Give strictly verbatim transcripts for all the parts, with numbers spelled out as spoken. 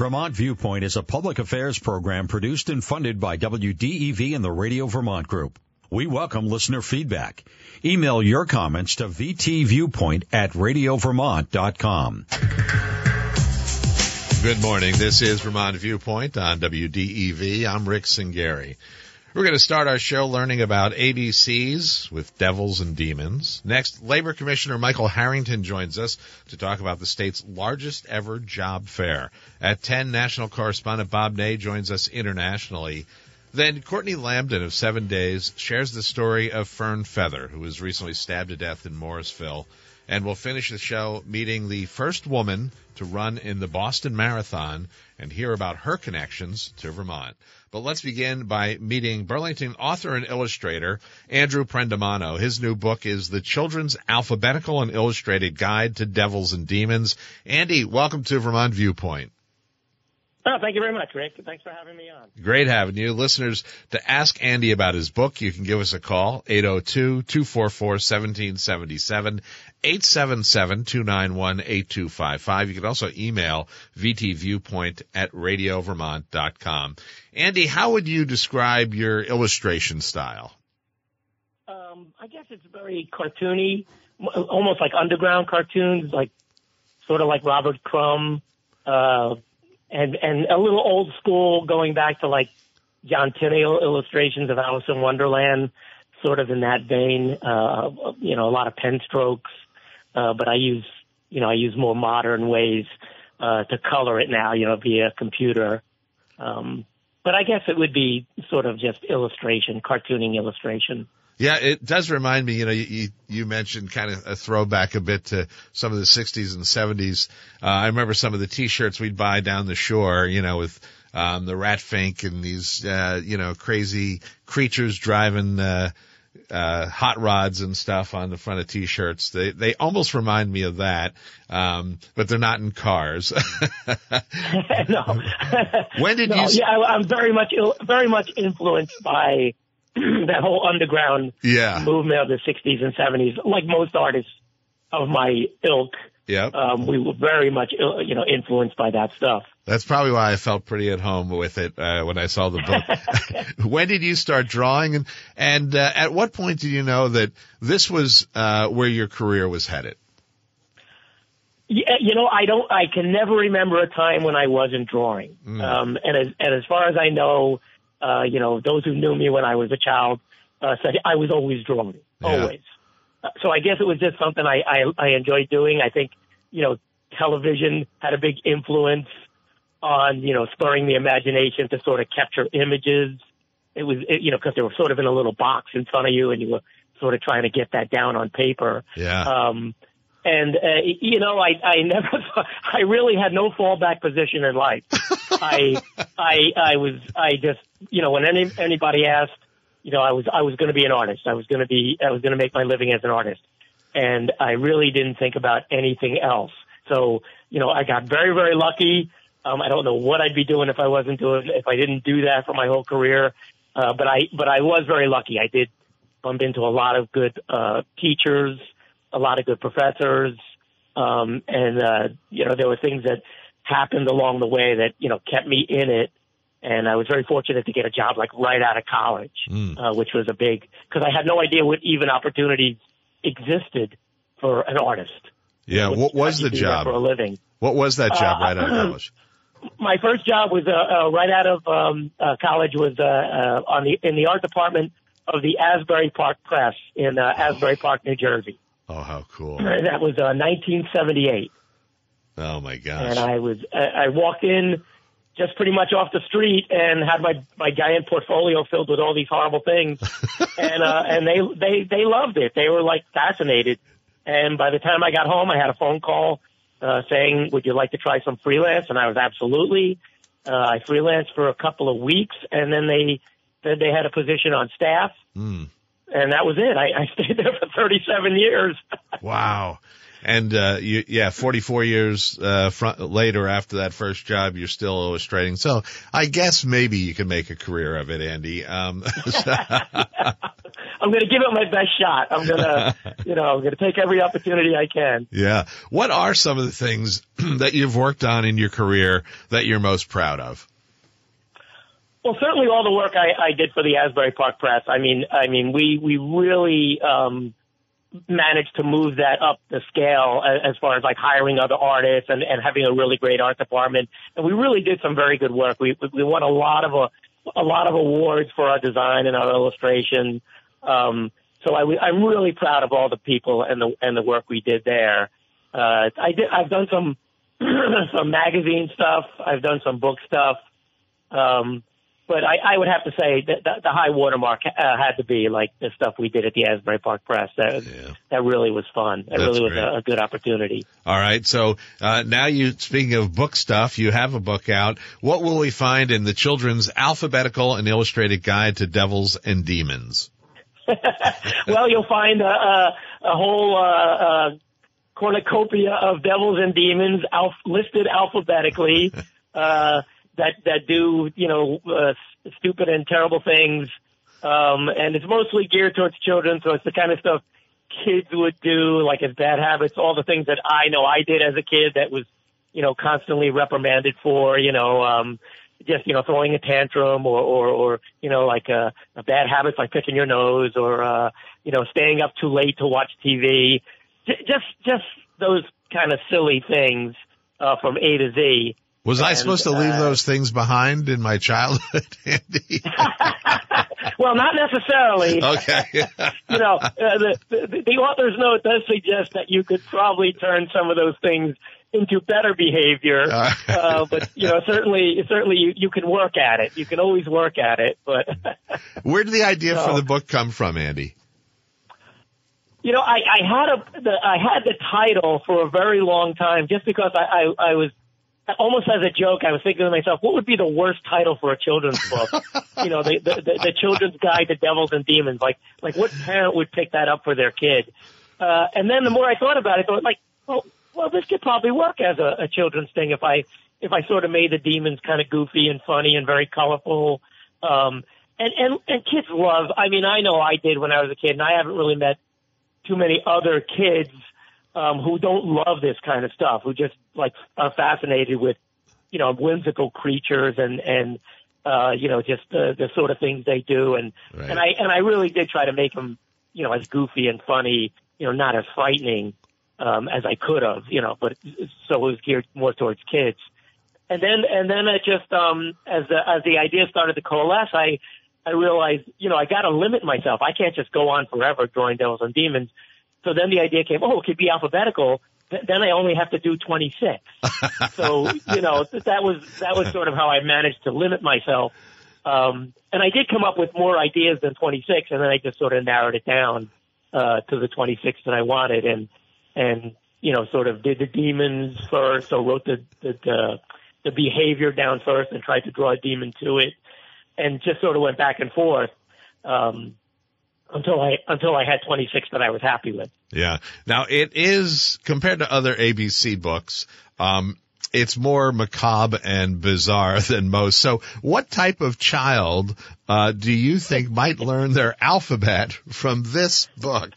Vermont Viewpoint is a public affairs program produced and funded by W D E V and the Radio Vermont Group. We welcome listener feedback. Email your comments to v t viewpoint at radio vermont dot com. Good morning. This is Vermont Viewpoint on W D E V. I'm Rick Singari. We're going to start our show learning about A B Cs with devils and demons. Next, Labor Commissioner Michael Harrington joins us to talk about the state's largest ever job fair. At ten, national correspondent Bob Ney joins us internationally. Then Courtney Lambden of Seven Days shares the story of Fern Feather, who was recently stabbed to death in Morrisville. And we'll finish the show meeting the first woman to run in the Boston Marathon and hear about her connections to Vermont. But let's begin by meeting Burlington author and illustrator Andrew Prendamano. His new book is The Children's Alphabetical and Illustrated Guide to Devils and Demons. Andy, welcome to Vermont Viewpoint. Oh, thank you very much, Rick. Thanks for having me on. Great having you. Listeners, to ask Andy about his book, you can give us a call, eight oh two, two four four, one seven seven seven, eight seven seven, two nine one, eight two five five. You can also email v t viewpoint at radio vermont dot com. Andy, how would you describe your illustration style? Um, I guess it's very cartoony, almost like underground cartoons, like sort of like Robert Crumb, uh, and and a little old school, going back to like John Tenniel illustrations of Alice in Wonderland, sort of in that vein. Uh, you know, a lot of pen strokes, uh, but I use you know I use more modern ways uh, to color it now, you know, via computer. Um, but I guess it would be sort of just illustration, cartooning illustration. Yeah, it does remind me, you know, you, you mentioned kind of a throwback a bit to some of the sixties and seventies. Uh, I remember some of the T-shirts we'd buy down the shore, you know, with um, the Rat Fink and these, uh, you know, crazy creatures driving uh, uh, hot rods and stuff on the front of T-shirts. They they almost remind me of that, um, but they're not in cars. No. When did no, you? Yeah, I, I'm very much very much influenced by that whole underground yeah. movement of the sixties and seventies. Like most artists of my ilk, yep. um, we were very much, you know, influenced by that stuff. That's probably why I felt pretty at home with it uh, when I saw the book. When did you start drawing, and and uh, at what point did you know that this was uh, where your career was headed? Yeah, you know, I don't. I can never remember a time when I wasn't drawing. Mm. Um, and as and as far as I know. Uh, you know, those who knew me when I was a child uh, said I was always drawing, yeah. always. Uh, so I guess it was just something I, I, I enjoyed doing. I think, you know, television had a big influence on, you know, spurring the imagination to sort of capture images. It was, it, you know, because they were sort of in a little box in front of you and you were sort of trying to get that down on paper. Yeah. Um, And, uh, you know, I, I never, I really had no fallback position in life. I, I, I was, I just, you know, when any, anybody asked, you know, I was, I was going to be an artist. I was going to be, I was going to make my living as an artist. And I really didn't think about anything else. So, you know, I got very, very lucky. Um, I don't know what I'd be doing if I wasn't doing, if I didn't do that for my whole career. Uh, but I, but I was very lucky. I did bump into a lot of good, uh, teachers, a lot of good professors. Um, and, uh, you know, there were things that happened along the way that, you know, kept me in it. And I was very fortunate to get a job like right out of college, mm. uh, which was a big, because I had no idea what even opportunities existed for an artist. Yeah. What was the job? For a living. What was that job uh, right out of college? My first job was, uh, uh right out of, um, uh, college was, uh, uh, on the, in the art department of the Asbury Park Press in, uh, Asbury Park, New Jersey. Oh, how cool. And that was, uh, nineteen seventy-eight. Oh my gosh. And I was, I walked in just pretty much off the street and had my, my giant portfolio filled with all these horrible things. and, uh, and they, they, they loved it. They were like fascinated. And by the time I got home, I had a phone call, uh, saying, would you like to try some freelance? And I was absolutely, uh, I freelanced for a couple of weeks and then they said they had a position on staff. Mm. And that was it. I, I stayed there for thirty-seven years. Wow. And, uh, you, yeah, forty-four years, uh, front, later after that first job, you're still illustrating. So I guess maybe you can make a career of it, Andy. Um, I I'm going to give it my best shot. I'm going to, you know, I'm going to take every opportunity I can. Yeah. What are some of the things that you've worked on in your career that you're most proud of? Well, certainly all the work I, I did for the Asbury Park Press. I mean, I mean, we, we really, um, managed to move that up the scale as far as like hiring other artists and, and having a really great art department. And we really did some very good work. We, we won a lot of, a, a lot of awards for our design and our illustration. Um, so I, I'm really proud of all the people and the, and the work we did there. Uh, I did, I've done some, some magazine stuff. I've done some book stuff. Um, But I, I would have to say that the, the high watermark uh, had to be like the stuff we did at the Asbury Park Press. That, yeah. that really was fun. That That's really was a, a good opportunity. All right. So uh, now you, speaking of book stuff, you have a book out. What will we find in the Children's Alphabetical and Illustrated Guide to Devils and Demons? Well, you'll find a, a, a whole uh, uh, cornucopia of devils and demons alf- listed alphabetically. Uh, that, that do, you know, uh, stupid and terrible things. Um, and it's mostly geared towards children. So it's the kind of stuff kids would do, like as bad habits, all the things that I know I did as a kid that was, you know, constantly reprimanded for, you know, um, just, you know, throwing a tantrum or, or, or, you know, like, uh, a bad habits like picking your nose or, uh, you know, staying up too late to watch T V. J- just, just those kind of silly things, uh, from A to Z. Was and, I supposed to leave uh, those things behind in my childhood, Andy? Well, not necessarily. Okay. You know, uh, the, the, the author's note does suggest that you could probably turn some of those things into better behavior. Uh, uh, but, you know, certainly, certainly you, you can work at it. You can always work at it. But where did the idea so, for the book come from, Andy? You know, I, I had a, the, I had the title for a very long time just because I, I, I was, almost as a joke, I was thinking to myself, what would be the worst title for a children's book? You know, the, the, the, the Children's Guide to Devils and Demons. Like, like what parent would pick that up for their kid? Uh, and then the more I thought about it, I thought, like, well, well, this could probably work as a, a children's thing if I, if I sort of made the demons kind of goofy and funny and very colorful. Um, and, and, and kids love, I mean, I know I did when I was a kid, and I haven't really met too many other kids Um, who don't love this kind of stuff, who just like are fascinated with, you know, whimsical creatures and, and, uh, you know, just the, the sort of things they do. And, right. and I, and I really did try to make them, you know, as goofy and funny, you know, not as frightening, um, as I could have, you know, but so it was geared more towards kids. And then, and then it just, um, as the, as the idea started to coalesce, I, I realized, you know, I got to limit myself. I can't just go on forever drawing devils and demons. So then the idea came, oh, it could be alphabetical. Th- then I only have to do twenty-six. So, you know, th- that was, that was sort of how I managed to limit myself. Um, and I did come up with more ideas than twenty-six, and then I just sort of narrowed it down, uh, to the twenty-six that I wanted and, and, you know, sort of did the demons first. So wrote the, the, the, the behavior down first and tried to draw a demon to it and just sort of went back and forth. Um, Until I until I had twenty-six that I was happy with. Yeah. Now it is, compared to other A B C books, um, it's more macabre and bizarre than most. So, what type of child uh, do you think might learn their alphabet from this book?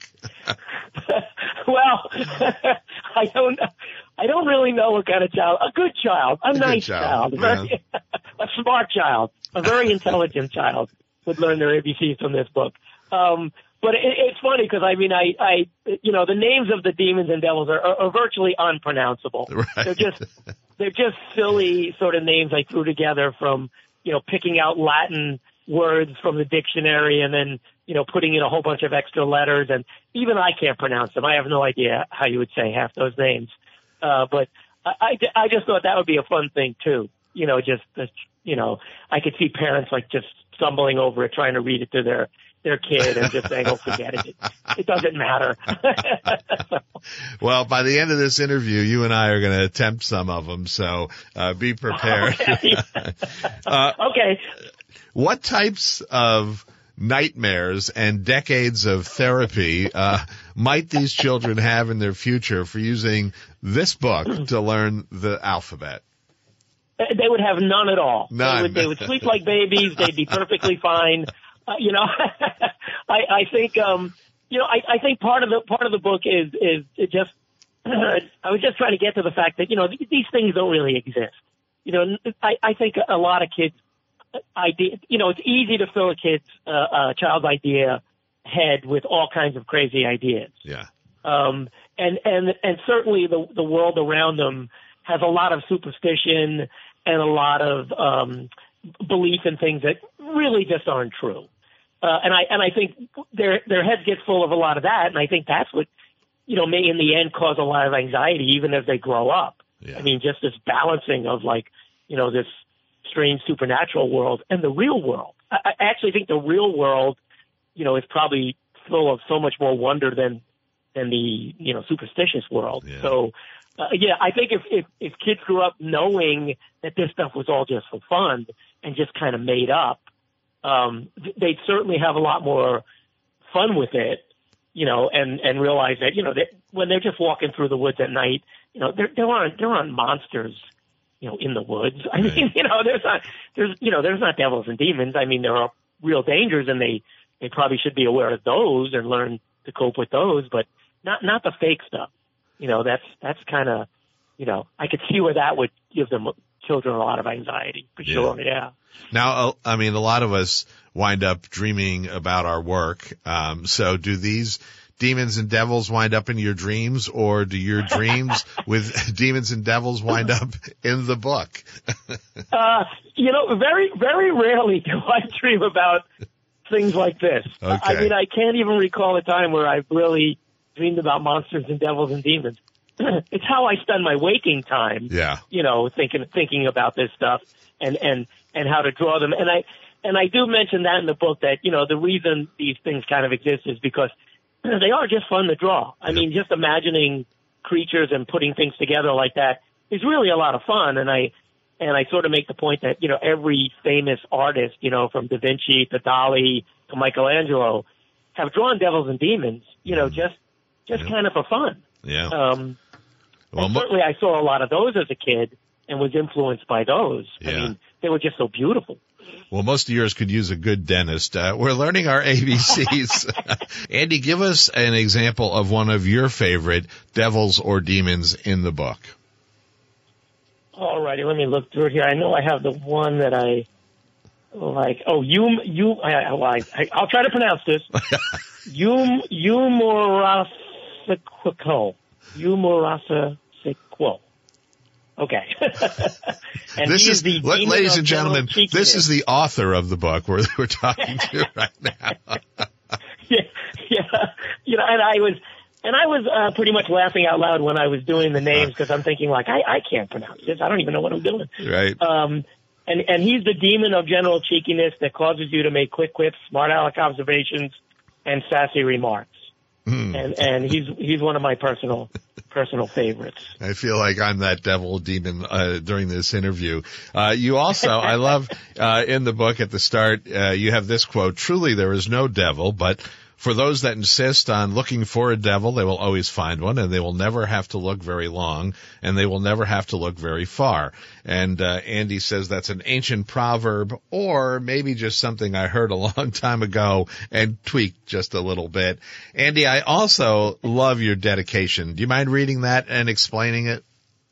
Well, I don't. I don't really know what kind of child. A good child, a, a nice child, child. Very, yeah. A smart child, a very intelligent child would learn their A B Cs from this book. Um, but it, it's funny because I mean, I, I, you know, the names of the demons and devils are, are, are virtually unpronounceable. Right. They're just, they're just silly sort of names I threw together from, you know, picking out Latin words from the dictionary and then, you know, putting in a whole bunch of extra letters. And even I can't pronounce them. I have no idea how you would say half those names. Uh, but I, I, I just thought that would be a fun thing too. You know, just, uh, you know, I could see parents like just stumbling over it, trying to read it to their, their kid and just saying, oh, forget it. It, it doesn't matter. Well, by the end of this interview, you and I are going to attempt some of them. So, uh, be prepared. Okay. uh, okay. What types of nightmares and decades of therapy, uh, might these children have in their future for using this book to learn the alphabet? They would have none at all. None. They would, they would sleep like babies. They'd be perfectly fine. uh, you know, I, I think, um, you know, I, I think part of the part of the book is is it just. I was just trying to get to the fact that you know these things don't really exist. You know, I, I think a lot of kids, idea, you know, it's easy to fill a kid's uh, a child's idea head with all kinds of crazy ideas. Yeah. Um, and and and certainly the the world around them has a lot of superstition and a lot of um, belief in things that really just aren't true. Uh, and I and I think their their heads get full of a lot of that, and I think that's what you know may in the end cause a lot of anxiety even as they grow up. Yeah. I mean, just this balancing of like you know this strange supernatural world and the real world. I, I actually think the real world, you know, is probably full of so much more wonder than than the you know superstitious world. Yeah. So. Uh, yeah, I think if, if if kids grew up knowing that this stuff was all just for fun and just kind of made up, um, they'd certainly have a lot more fun with it, you know, and, and realize that, you know, that when they're just walking through the woods at night, you know, there, there aren't, there aren't monsters, you know, in the woods. I right. mean, you know, there's not, there's, you know, there's not devils and demons. I mean, there are real dangers and they, they probably should be aware of those and learn to cope with those, but not, not the fake stuff. You know, that's, that's kind of, you know, I could see where that would give them children a lot of anxiety for sure. Yeah. yeah. Now, I mean, a lot of us wind up dreaming about our work. Um, so do these demons and devils wind up in your dreams, or do your dreams with demons and devils wind up in the book? uh, you know, very, very rarely do I dream about things like this. Okay. I mean, I can't even recall a time where I've really dreamed about monsters and devils and demons. It's how I spend my waking time. Yeah. You know, thinking thinking about this stuff and and and how to draw them. And I and I do mention that in the book that you know the reason these things kind of exist is because they are just fun to draw. I yeah. mean, just imagining creatures and putting things together like that is really a lot of fun. And I and I sort of make the point that you know every famous artist, you know, from Da Vinci to Dali to Michelangelo, have drawn devils and demons. You know, just just yeah. kind of for fun. Yeah. Um, well, and certainly I saw a lot of those as a kid and was influenced by those. Yeah. I mean, they were just so beautiful. Well, most of yours could use a good dentist. Uh, we're learning our A B Cs. Andy, give us an example of one of your favorite devils or demons in the book. All righty, let me look through it here. I know I have the one that I like. Oh, you, you, I, I, I, I'll try to pronounce this. Yum, Yumoras. Sequo. Humorasa Sequo. Okay. And this is, the let, ladies and General gentlemen, Cheekiness. This is the author of the book we're, we're talking to right now. yeah, yeah. You know, and I was, and I was uh, pretty much laughing out loud when I was doing the names because I'm thinking like, I, I can't pronounce this. I don't even know what I'm doing. Right. Um, and, and he's the demon of general cheekiness that causes you to make quick quips, smart aleck observations, and sassy remarks. Hmm. And and he's he's one of my personal personal favorites. I feel like I'm that devil demon uh, during this interview. Uh, you also, I love uh, in the book at the start, uh, you have this quote: "Truly, there is no devil, but for those that insist on looking for a devil, they will always find one, and they will never have to look very long, and they will never have to look very far." And uh, Andy says that's an ancient proverb, or maybe just something I heard a long time ago and tweaked just a little bit. Andy, I also love your dedication. Do you mind reading that and explaining it?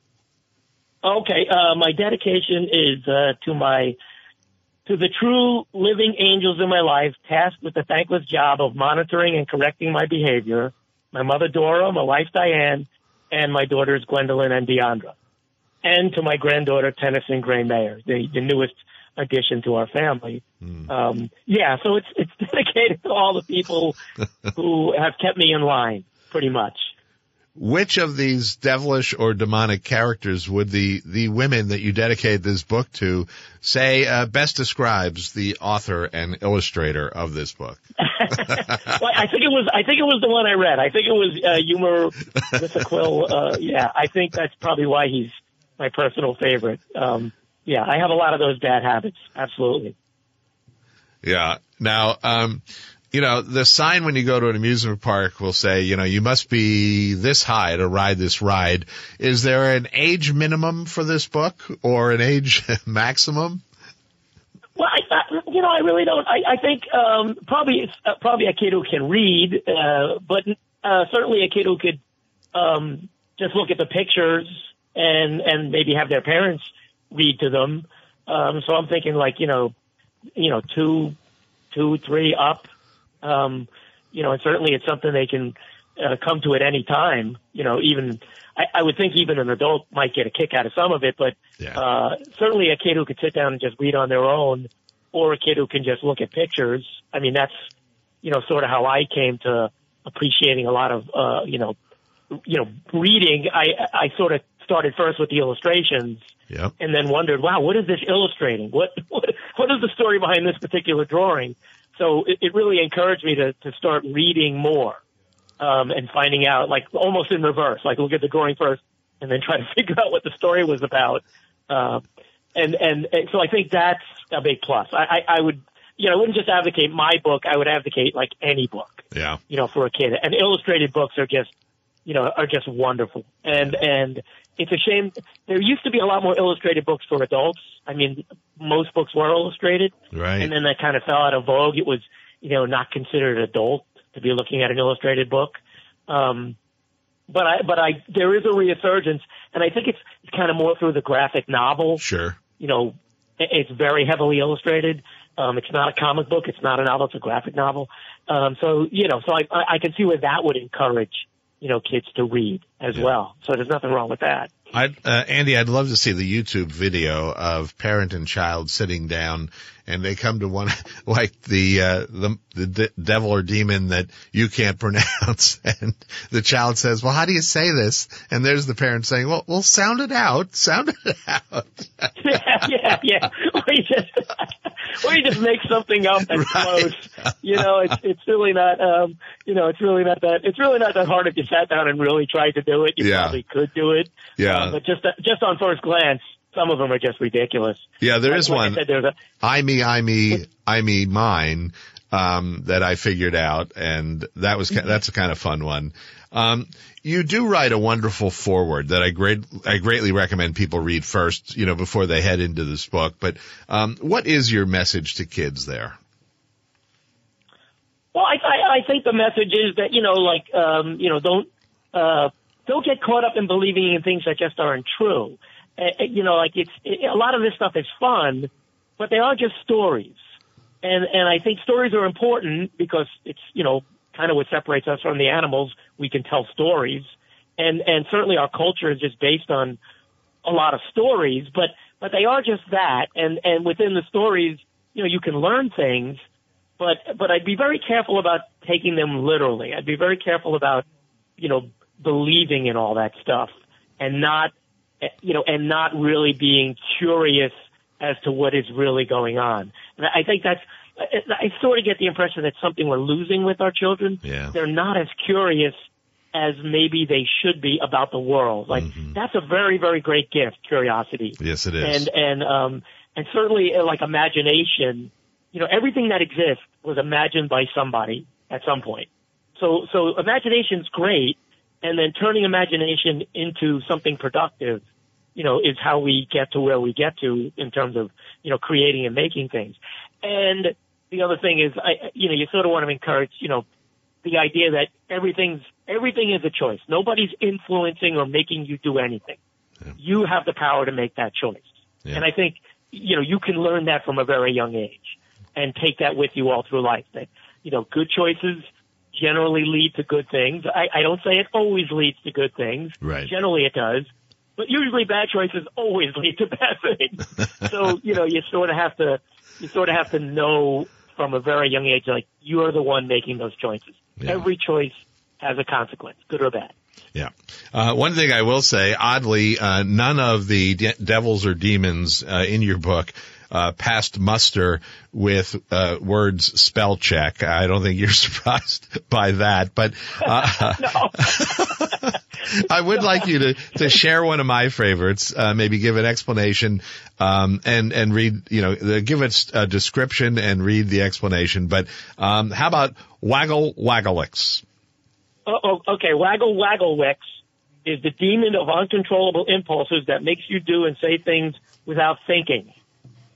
Okay, uh, my dedication is uh, to my to the true living angels in my life, tasked with the thankless job of monitoring and correcting my behavior, my mother Dora, my wife Diane, and my daughters Gwendolyn and Deandra. And to my granddaughter Tennyson Gray Mayer, the, the newest addition to our family. Mm. Um, yeah, so it's it's dedicated to all the people who have kept me in line, pretty much. Which of these devilish or demonic characters would the, the women that you dedicate this book to say uh, best describes the author and illustrator of this book? Well, I think it was I think it was the one I read. I think it was uh, Humor with a Quill. Uh, yeah, I think that's probably why he's my personal favorite. Um, yeah, I have a lot of those bad habits. Absolutely. Yeah. Now, um, you know, the sign when you go to an amusement park will say, you know, you must be this high to ride this ride. Is there an age minimum for this book or an age maximum? Well, I, I, you know, I really don't. I, I think um, probably uh, probably a kid who can read, uh, but uh, certainly a kid who could um, just look at the pictures and and maybe have their parents read to them. Um, so I'm thinking like you know, you know, two, two, three up. Um, you know, and certainly it's something they can uh, come to at any time. You know, even I, I would think even an adult might get a kick out of some of it, but Yeah. uh, certainly a kid who could sit down and just read on their own, or a kid who can just look at pictures. I mean, that's you know sort of how I came to appreciating a lot of uh, you know, you know, reading. I I sort of started first with the illustrations. Yep. And then wondered, wow, what is this illustrating? What what what is the story behind this particular drawing? So it, it really encouraged me to to start reading more um, and finding out, like almost in reverse, like look at the drawing first and then try to figure out what the story was about. Uh, and, and and so I think that's a big plus. I, I, I would, you know, I wouldn't just advocate my book. I would advocate like any book, Yeah. you know, for a kid. And illustrated books are just, you know, are just wonderful. And and it's a shame. There used to be a lot more illustrated books for adults. I mean, most books were illustrated. Right. And then that kind of fell out of vogue. It was, you know, not considered adult to be looking at an illustrated book. Um, but I, but I, there is a resurgence, and I think it's, it's kind of more through the graphic novel. Sure. You know, it- it's very heavily illustrated. Um, it's not a comic book. It's not a novel. It's a graphic novel. Um, so, you know, so I, I I can see where that would encourage, you know, kids to read as Yeah. well. So there's nothing wrong with that. I'd, uh, Andy, I'd love to see the YouTube video of parent and child sitting down, and they come to one, like the, uh, the, the de- devil or demon that you can't pronounce. And the child says, well, how do you say this? And there's the parent saying, well, well, sound it out, sound it out. yeah, yeah, yeah. Or you just, or you just make something up that's Right. close. You know, it's it's really not, um, you know, it's really not that, it's really not that hard if you sat down and really tried to do it. You Yeah. probably could do it. Yeah. Uh, but just just on first glance, some of them are just ridiculous. Yeah, there Like- is like I one. said, there's a, I me, I me, I me, mine, um, that I figured out, and that was, ki- that's a kind of fun one. Um, you do write a wonderful foreword that I great, I greatly recommend people read first, you know, before they head into this book. But, um, what is your message to kids there? Well, I, I, I think the message is that, you know, like, um, you know, don't, uh, don't get caught up in believing in things that just aren't true. Uh, you know, like it's, it, a lot of this stuff is fun, but they are just stories. And, and I think stories are important because it's, you know, kind of what separates us from the animals. We can tell stories. And, and certainly our culture is just based on a lot of stories, but, but they are just that. And, and within the stories, you know, you can learn things. But but I'd be very careful about taking them literally. I'd be very careful about, you know, believing in all that stuff and not, you know, and not really being curious as to what is really going on. And I think that's, I sort of get the impression that's something we're losing with our children. Yeah. They're not as curious as maybe they should be about the world. Like Mhm. that's a very, very great gift, curiosity. Yes, it is. And, and, um, and certainly uh, like imagination. You know, everything that exists was imagined by somebody at some point. So, so imagination's great, and then turning imagination into something productive, you know, is how we get to where we get to in terms of, you know, creating and making things. And the other thing is, I, you know, you sort of want to encourage, you know, the idea that everything's, everything is a choice. Nobody's influencing or making you do anything. Yeah. You have the power to make that choice. Yeah. And I think, you know, you can learn that from a very young age and take that with you all through life. That, you know, good choices generally lead to good things. I, I don't say it always leads to good things. Right. Generally it does. But usually bad choices always lead to bad things. So, you know, you sort of have to, you sort of have to know from a very young age, like, you are the one making those choices. Yeah. Every choice has a consequence, good or bad. Yeah. Uh, one thing I will say, oddly, uh, none of the de- devils or demons uh, in your book uh, passed muster with uh, words spell check. I don't think you're surprised by that, but uh, I would like you to, to share one of my favorites, uh, maybe give an explanation, um, and, and read, you know, the, give it a description and read the explanation. But, um, how about Waggle Wagglix? Oh, oh, okay. Waggle Wagglewix is the demon of uncontrollable impulses that makes you do and say things without thinking.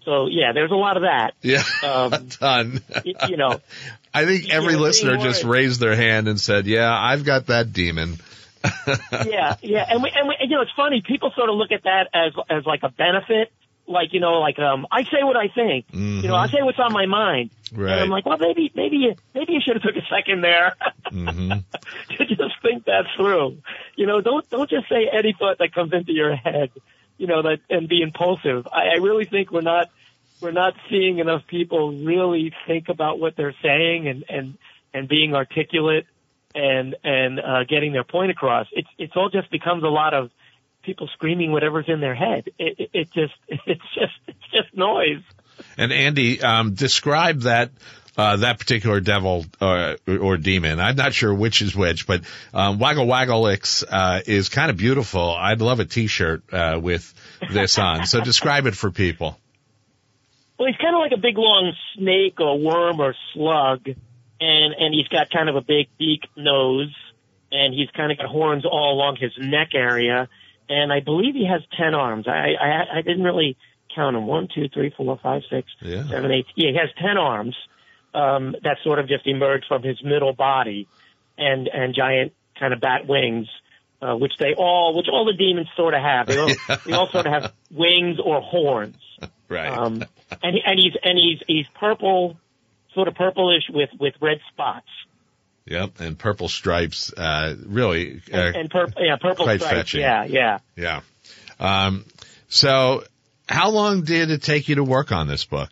So yeah, there's a lot of that. Yeah, um, a ton. You know, I think every you know, listener just raised their hand and said, "Yeah, I've got that demon." yeah, yeah, and we, and we, you know, it's funny. People sort of look at that as as like a benefit, like you know, like um, I say what I think. Mm-hmm. You know, I say what's on my mind. Right. And I'm like, well, maybe, maybe you, maybe you should have took a second there mm-hmm. to just think that through. You know, don't don't just say any thought that comes into your head. You know, that and be impulsive. I, I really think we're not we're not seeing enough people really think about what they're saying and and and being articulate and and uh, getting their point across. It's it's all just becomes a lot of people screaming whatever's in their head. It, it, it just it's just it's just noise. And Andy, um, describe that uh, that particular devil uh, or demon. I'm not sure which is which, but um, Waggle Wagglelix uh, is kind of beautiful. I'd love a T-shirt uh, with this on. So describe it for people. Well, he's kind of like a big long snake or worm or slug, and and he's got kind of a big beak nose, and he's kind of got horns all along his neck area, and I believe he has ten arms. I I, I didn't really count them. One, two, three, four, five, six, yeah. seven, eight. Yeah, he has ten arms um, that sort of just emerge from his middle body, and and giant kind of bat wings, uh, which they all, which all the demons sort of have. They all, yeah. they all sort of have wings or horns. Right. Um, and he, and he's and he's he's purple, sort of purplish with with red spots. Yep, and purple stripes. Uh, really, uh, and, and purple, yeah, purple quite stripes. fetching. Yeah, yeah, yeah. Um, so, how long did it take you to work on this book?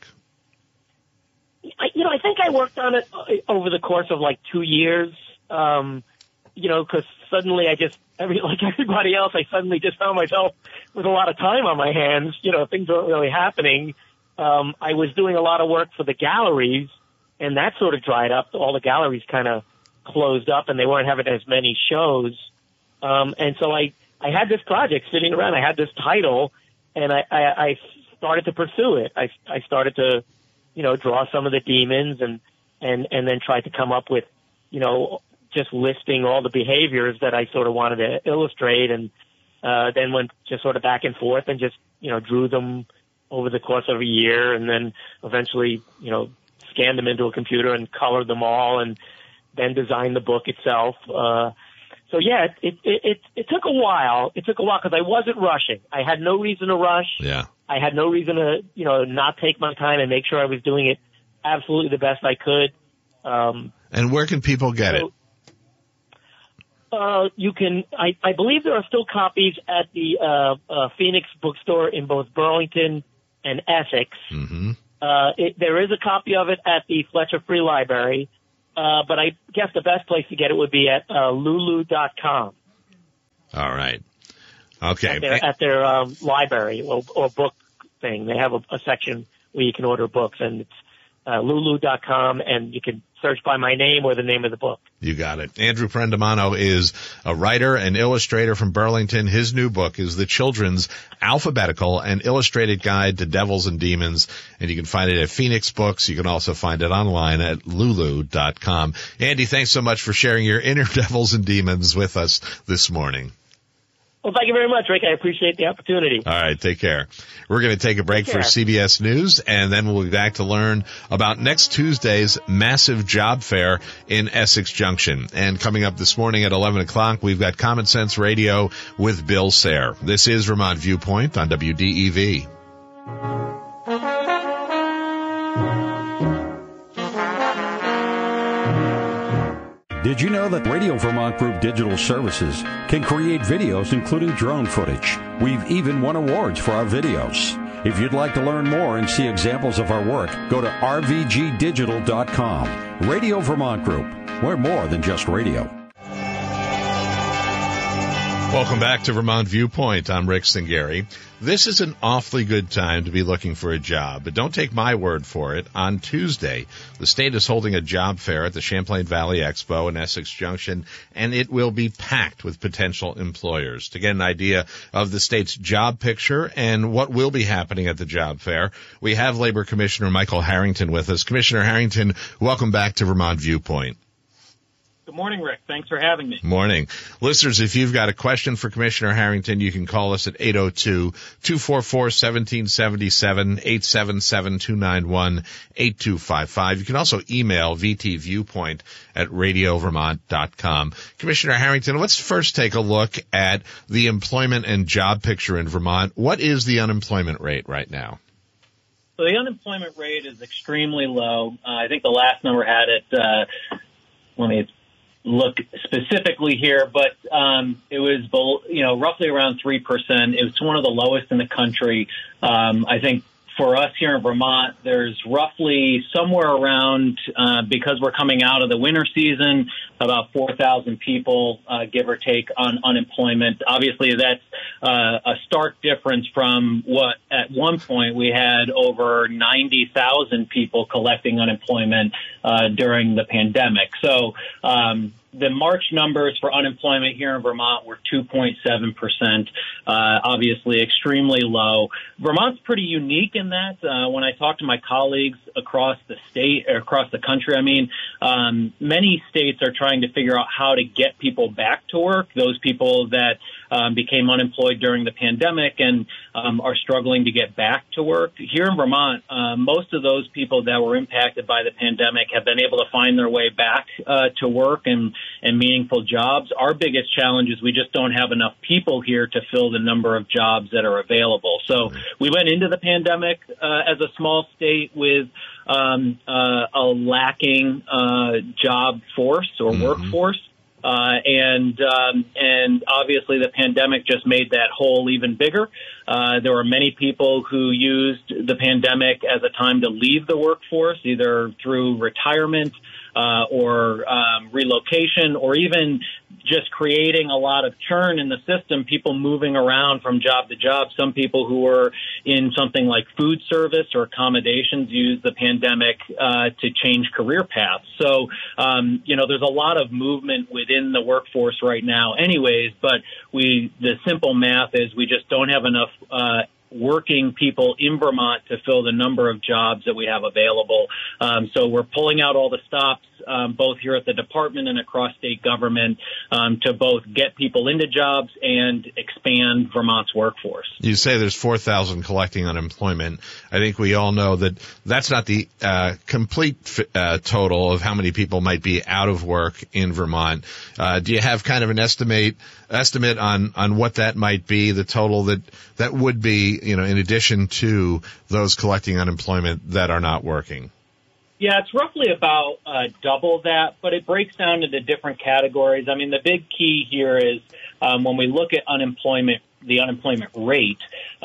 I, you know, I think I worked on it over the course of like two years. Um, you know, because suddenly I just, every, like everybody else, I suddenly just found myself with a lot of time on my hands. You know, things weren't really happening. Um, I was doing a lot of work for the galleries, and that sort of dried up. All the galleries kind of closed up, and they weren't having as many shows. Um, and so I, I had this project sitting around. I had this title, and I, I, I started to pursue it. I, I started to, you know, draw some of the demons and, and, and then try to come up with, you know, just listing all the behaviors that I sort of wanted to illustrate, and uh, then went just sort of back and forth and just, you know, drew them over the course of a year, and then eventually, you know, scanned them into a computer and colored them all, and then designed the book itself. Uh, so yeah, it, it, it, it took a while. It took a while because I wasn't rushing. I had no reason to rush. Yeah. I had no reason to, you know, not take my time and make sure I was doing it absolutely the best I could. Um, and where can people get so, it? Uh, you can, I, I believe there are still copies at the, uh, uh, Phoenix bookstore in both Burlington and Essex. Mm-hmm. Uh, it, there is a copy of it at the Fletcher Free Library. Uh, but I guess the best place to get it would be at, uh, lulu dot com. All right. Okay. At their, at their um, library or, or book thing. They have a, a section where you can order books, and it's, uh, lulu dot com, and you can search by my name or the name of the book. You got it. Andrew Prendamano is a writer and illustrator from Burlington. His new book is The Children's Alphabetical and Illustrated Guide to Devils and Demons, and you can find it at Phoenix Books. You can also find it online at lulu dot com. Andy, thanks so much for sharing your inner devils and demons with us this morning. Well, thank you very much, Rick. I appreciate the opportunity. All right, take care. We're going to take a break for C B S News, and then we'll be back to learn about next Tuesday's massive job fair in Essex Junction. And coming up this morning at eleven o'clock, we've got Common Sense Radio with Bill Sayre. This is Vermont Viewpoint on W D E V. Did you know that Radio Vermont Group Digital Services can create videos including drone footage? We've even won awards for our videos. If you'd like to learn more and see examples of our work, go to r v g digital dot com. Radio Vermont Group. We're more than just radio. Welcome back to Vermont Viewpoint. I'm Rick Singari. This is an awfully good time to be looking for a job, but don't take my word for it. On Tuesday, the state is holding a job fair at the Champlain Valley Expo in Essex Junction, and it will be packed with potential employers. To get an idea of the state's job picture and what will be happening at the job fair, we have Labor Commissioner Michael Harrington with us. Commissioner Harrington, welcome back to Vermont Viewpoint. Good morning, Rick. Thanks for having me. Morning. Listeners, if you've got a question for Commissioner Harrington, you can call us at eight oh two, two four four, one seven seven seven, eight seven seven, two nine one, eight two five five. You can also email v t viewpoint at radio vermont dot com. Commissioner Harrington, let's first take a look at the employment and job picture in Vermont. What is the unemployment rate right now? So the unemployment rate is extremely low. Uh, I think the last number had it, uh, let me look specifically here, but um, it was, you know, roughly around three percent. It was one of the lowest in the country. Um, I think for us here in Vermont, there's roughly somewhere around, uh, because we're coming out of the winter season, about four thousand people, uh, give or take, on unemployment. Obviously, that's uh, a stark difference from what at one point we had over ninety thousand people collecting unemployment uh, during the pandemic. So, um, the March numbers for unemployment here in Vermont were two point seven percent, uh, obviously extremely low. Vermont's pretty unique in that. Uh, when I talk to my colleagues across the state, or across the country, I mean, um, many states are trying to figure out how to get people back to work, those people that um, became unemployed during the pandemic and um, are struggling to get back to work. Here in Vermont, uh, most of those people that were impacted by the pandemic have been able to find their way back uh, to work and and meaningful jobs. Our biggest challenge is we just don't have enough people here to fill the number of jobs that are available. So we went into the pandemic uh, as a small state with um, uh, a lacking uh, job force or mm-hmm. workforce. Uh, and um, and obviously the pandemic just made that hole even bigger. Uh, there were many people who used the pandemic as a time to leave the workforce, either through retirement uh, or um, relocation, or even just creating a lot of churn in the system, people moving around from job to job. Some people who were in something like food service or accommodations used the pandemic uh, to change career paths. So, um, you know, there's a lot of movement within the workforce right now anyways, but we, the simple math is we just don't have enough uh, working people in Vermont to fill the number of jobs that we have available. Um, so we're pulling out all the stops, um, both here at the department and across state government, um, to both get people into jobs and expand Vermont's workforce. You say there's four thousand collecting unemployment. I think we all know that that's not the uh, complete uh, total of how many people might be out of work in Vermont. Uh, do you have kind of an estimate estimate on, on what that might be, the total that, that would be, you know, in addition to those collecting unemployment that are not working? Yeah, it's roughly about uh, double that, but it breaks down into different categories. I mean, the big key here is um, when we look at unemployment, the unemployment rate,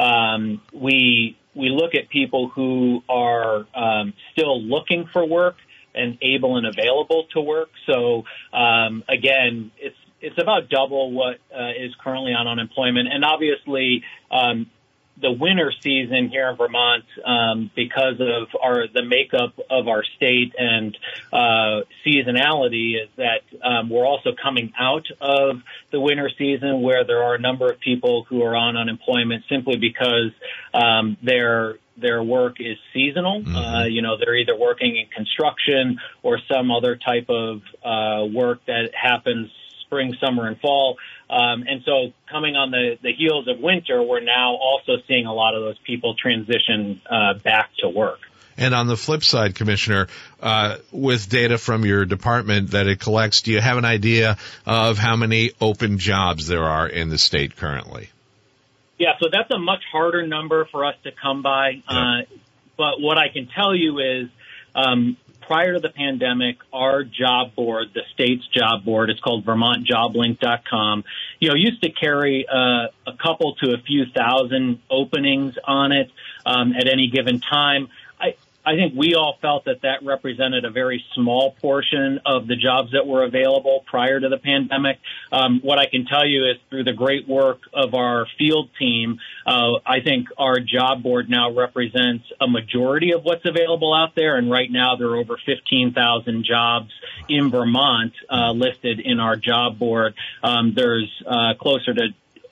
um, we we look at people who are um, still looking for work and able and available to work. So, um, again, it's it's about double what uh, is currently on unemployment. And obviously, um, the winter season here in Vermont, um, because of our the makeup of our state and uh, seasonality, is that um, we're also coming out of the winter season where there are a number of people who are on unemployment simply because um, their their work is seasonal. Mm-hmm. Uh, you know, they're either working in construction or some other type of uh, work that happens spring, summer, and fall. Um, and so coming on the, the heels of winter, we're now also seeing a lot of those people transition uh, back to work. And on the flip side, Commissioner, uh, with data from your department that it collects, do you have an idea of how many open jobs there are in the state currently? Yeah, so that's a much harder number for us to come by. Yep. Uh, but what I can tell you is um, prior to the pandemic, our job board, the state's job board, it's called vermont job link dot com, you know, used to carry uh, a couple to a few thousand openings on it um, at any given time. I, I think we all felt that that represented a very small portion of the jobs that were available prior to the pandemic. Um, what I can tell you is through the great work of our field team, uh, I think our job board now represents a majority of what's available out there. And right now there are over fifteen thousand jobs in Vermont uh, listed in our job board. Um, there's uh, closer to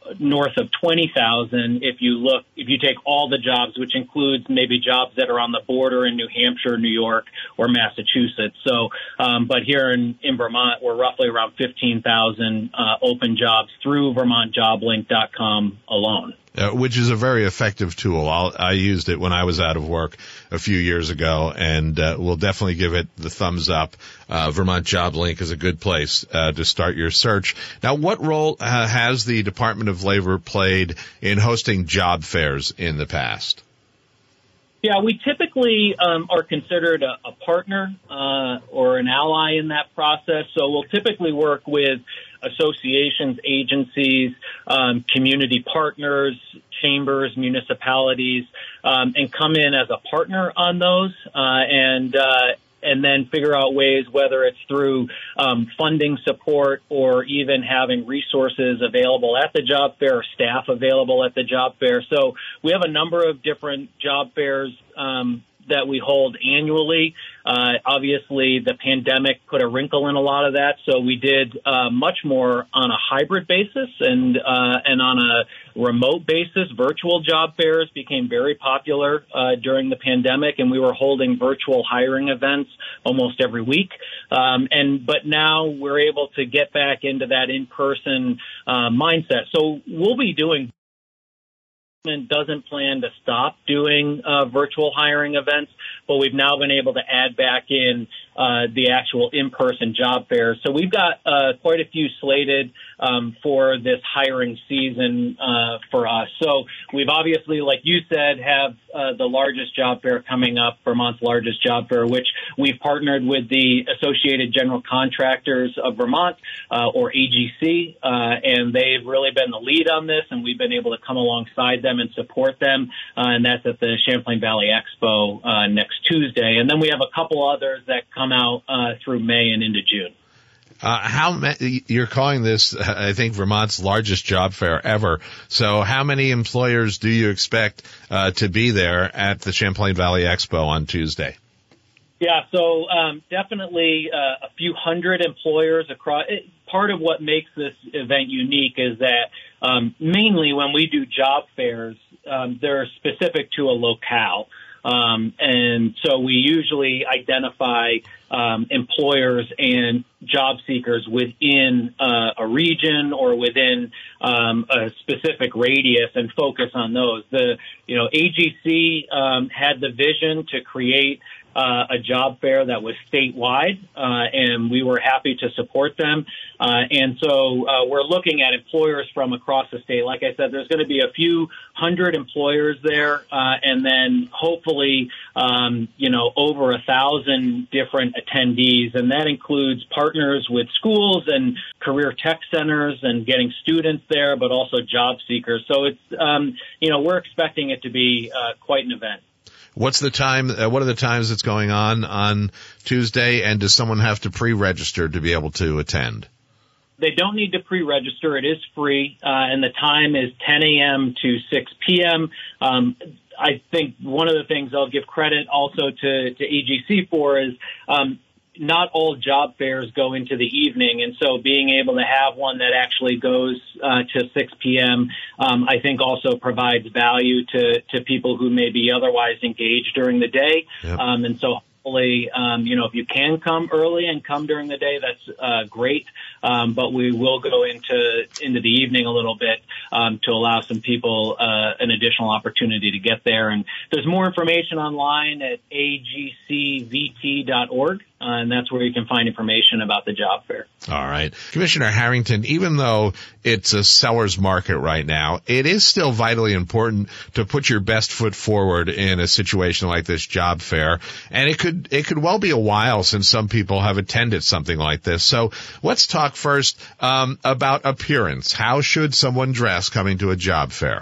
north of twenty thousand if you look, if you take all the jobs, which includes maybe jobs that are on the border in New Hampshire, New York, or Massachusetts. So, um, but here in, in Vermont, we're roughly around fifteen thousand uh, open jobs through Vermont Job Link dot com alone. Uh, which is a very effective tool. I'll, I used it when I was out of work a few years ago, and uh, we'll definitely give it the thumbs up. Uh, Vermont Job Link is a good place uh, to start your search. Now, what role uh, has the Department of Labor played in hosting job fairs in the past? Yeah, we typically um, are considered a, a partner uh, or an ally in that process. So we'll typically work with associations, agencies, um, community partners, chambers, municipalities, um, and come in as a partner on those, uh, and uh, and then figure out ways, whether it's through um, funding support or even having resources available at the job fair or staff available at the job fair. So we have a number of different job fairs um, that we hold annually. Uh, obviously, the pandemic put a wrinkle in a lot of that, so we did uh, much more on a hybrid basis and uh, and on a remote basis. Virtual job fairs became very popular uh, during the pandemic, and we were holding virtual hiring events almost every week. Um, and but now we're able to get back into that in-person uh, mindset. So we'll be doing. Doesn't plan to stop doing uh, virtual hiring events, but we've now been able to add back in uh, the actual in-person job fairs. So we've got uh, quite a few slated um, for this hiring season uh, for us. So we've obviously, like you said, have uh, the largest job fair coming up, Vermont's largest job fair, which we've partnered with the Associated General Contractors of Vermont, uh, or A G C, uh, and they've really been the lead on this, and we've been able to come alongside them and support them, uh, and that's at the Champlain Valley Expo uh, next Tuesday. And then we have a couple others that come out uh, through May and into June. Uh, how many, you're calling this, uh, I think, Vermont's largest job fair ever. So how many employers do you expect uh, to be there at the Champlain Valley Expo on Tuesday? Yeah, so um, definitely uh, a few hundred employers across. It, part of what makes this event unique is that um, mainly when we do job fairs, um, they're specific to a locale. Um, and so we usually identify um, employers and job seekers within uh, a region or within um, a specific radius and focus on those. The you know A G C um, had the vision to create Uh, a job fair that was statewide, uh, and we were happy to support them. Uh, and so uh, we're looking at employers from across the state. Like I said, there's going to be a few hundred employers there, uh, and then hopefully, um, you know, over a thousand different attendees. And that includes partners with schools and career tech centers and getting students there, but also job seekers. So it's, um, you know, we're expecting it to be uh, quite an event. What's the time, uh, what are the times it's going on on Tuesday, and does someone have to pre-register to be able to attend? They don't need to pre-register. It is free, uh, and the time is ten a.m. to six p.m. Um, I think one of the things I'll give credit also to, to A G C for is um, not all job fairs go into the evening, and so being able to have one that actually goes uh, to six p.m. Um, I think also provides value to, to people who may be otherwise engaged during the day. Yep. Um, and so hopefully, um, you know, if you can come early and come during the day, that's uh, great. Um, but we will go into into the evening a little bit um, to allow some people uh, an additional opportunity to get there. And there's more information online at A G C V T dot org. Uh, and that's where you can find information about the job fair. All right. Commissioner Harrington, even though it's a seller's market right now, it is still vitally important to put your best foot forward in a situation like this job fair. And it could, it could well be a while since some people have attended something like this. So let's talk first um, about appearance. How should someone dress coming to a job fair?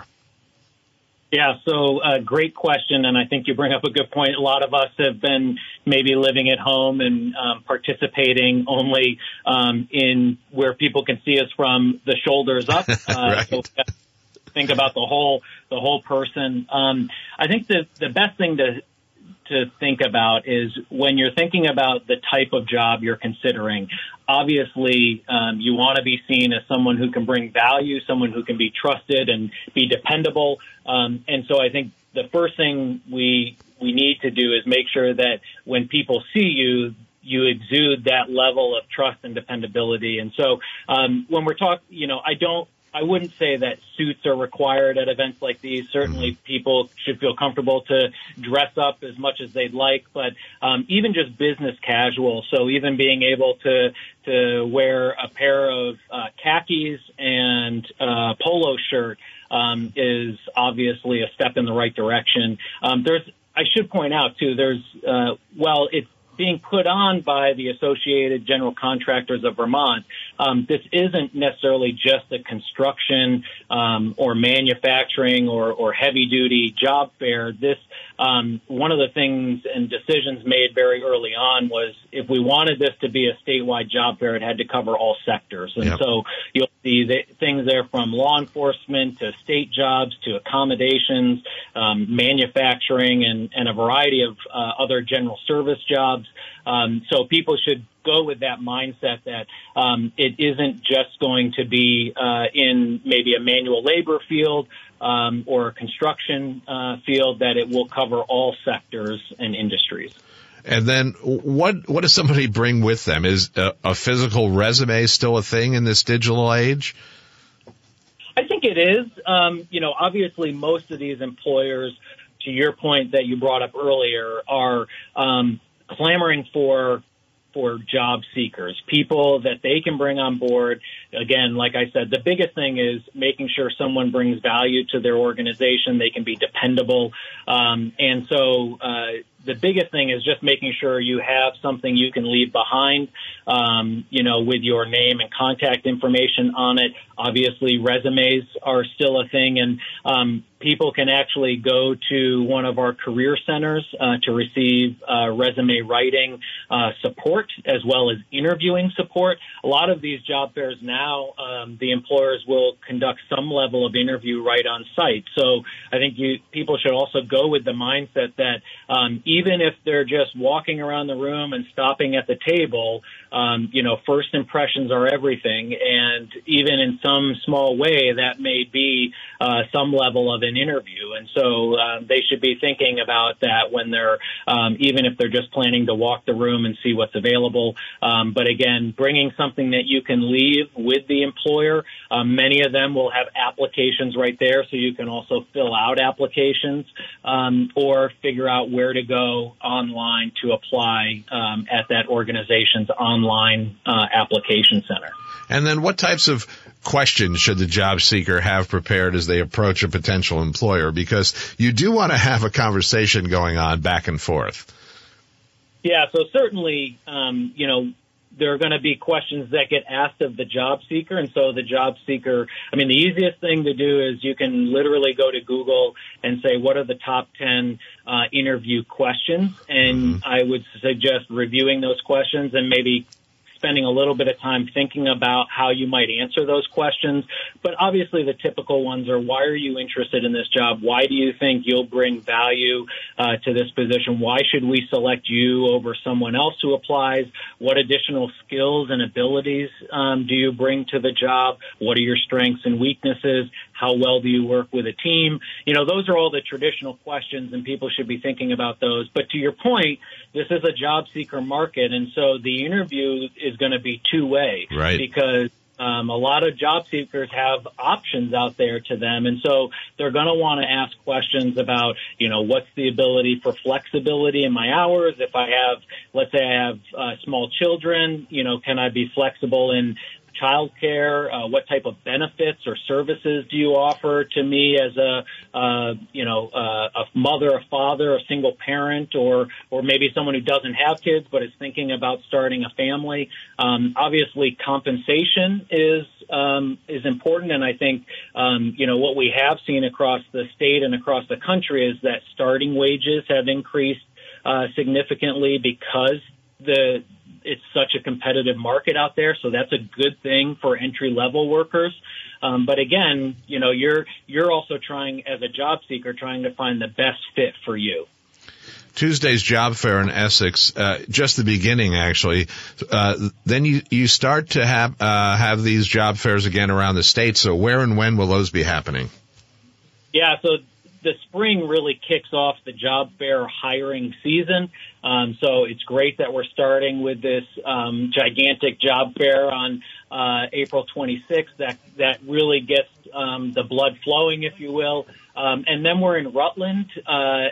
Yeah, so uh, great question, and I think you bring up a good point. A lot of us have been maybe living at home and um, participating only um, in where people can see us from the shoulders up. Uh, right. So think about the whole the whole person. Um, I think the the best thing to to think about is when you're thinking about the type of job you're considering, obviously um, you want to be seen as someone who can bring value, someone who can be trusted and be dependable. Um, and so I think the first thing we we need to do is make sure that when people see you, you exude that level of trust and dependability. And so um, when we're talking, you know, I don't, I wouldn't say that suits are required at events like these. Certainly people should feel comfortable to dress up as much as they'd like, but um, even just business casual. So even being able to to wear a pair of uh, khakis and uh, polo shirt um, is obviously a step in the right direction. Um, there's, I should point out too, there's, uh, well, it's being put on by the Associated General Contractors of Vermont. Um, this isn't necessarily just a construction um, or manufacturing or, or heavy-duty job fair. This um, one of the things and decisions made very early on was if we wanted this to be a statewide job fair, it had to cover all sectors. And yep. so you'll see the things there from law enforcement to state jobs to accommodations, um, manufacturing, and, and a variety of uh, other general service jobs. Um, so people should go with that mindset that um, it isn't just going to be uh, in maybe a manual labor field um, or a construction uh, field, that it will cover all sectors and industries. And then what what does somebody bring with them? Is a, a physical resume still a thing in this digital age? I think it is. Um, you know, obviously most of these employers, to your point that you brought up earlier, are um, clamoring for for job seekers, people that they can bring on board. Again, like I said, the biggest thing is making sure someone brings value to their organization. They can be dependable. Um, and so uh, the biggest thing is just making sure you have something you can leave behind, um, you know, with your name and contact information on it. Obviously, resumes are still a thing, and um, people can actually go to one of our career centers uh, to receive uh, resume writing uh, support as well as interviewing support. A lot of these job fairs now, um, the employers will conduct some level of interview right on site. So I think you, people should also go with the mindset that um, even if they're just walking around the room and stopping at the table, um, you know, first impressions are everything. And even in some small way, that may be uh, some level of an interview. And so uh, they should be thinking about that when they're, um, even if they're just planning to walk the room and see what's available. Um, but again, bringing something that you can leave with the employer. Um, many of them will have applications right there, so you can also fill out applications um, or figure out where to go online to apply um, at that organization's online uh, application center. And then what types of questions should the job seeker have prepared as they approach a potential employer? Because you do want to have a conversation going on back and forth. Yeah, so certainly, um, you know, there are going to be questions that get asked of the job seeker. And so the job seeker, I mean, the easiest thing to do is you can literally go to Google and say, what are the top ten uh, interview questions? And mm-hmm. I would suggest reviewing those questions and maybe spending a little bit of time thinking about how you might answer those questions. But obviously the typical ones are, why are you interested in this job? Why do you think you'll bring value uh, to this position? Why should we select you over someone else who applies? What additional skills and abilities um, do you bring to the job? What are your strengths and weaknesses? How well do you work with a team? You know, those are all the traditional questions, and people should be thinking about those. But to your point, this is a job seeker market, and so the interview is going to be two-way. Right. Because um, a lot of job seekers have options out there to them, and so they're going to want to ask questions about, you know, what's the ability for flexibility in my hours? If I have, let's say I have uh, small children, you know, can I be flexible in childcare? Uh, what type of benefits or services do you offer to me as a, uh, you know, uh, a mother, a father, a single parent, or or maybe someone who doesn't have kids but is thinking about starting a family? Um, obviously, compensation is um, is important, and I think um, you know what we have seen across the state and across the country is that starting wages have increased uh, significantly because the it's such a competitive market out there. So that's a good thing for entry level workers. Um, but again, you know, you're, you're also trying as a job seeker, trying to find the best fit for you. Tuesday's job fair in Essex, uh, just the beginning, actually. Uh, then you, you start to have, uh, have these job fairs again around the state. So where and when will those be happening? Yeah, so the spring really kicks off the job fair hiring season. Um, so it's great that we're starting with this um, gigantic job fair on uh, April twenty-sixth. That that really gets um, the blood flowing, if you will. Um, and then we're in Rutland uh,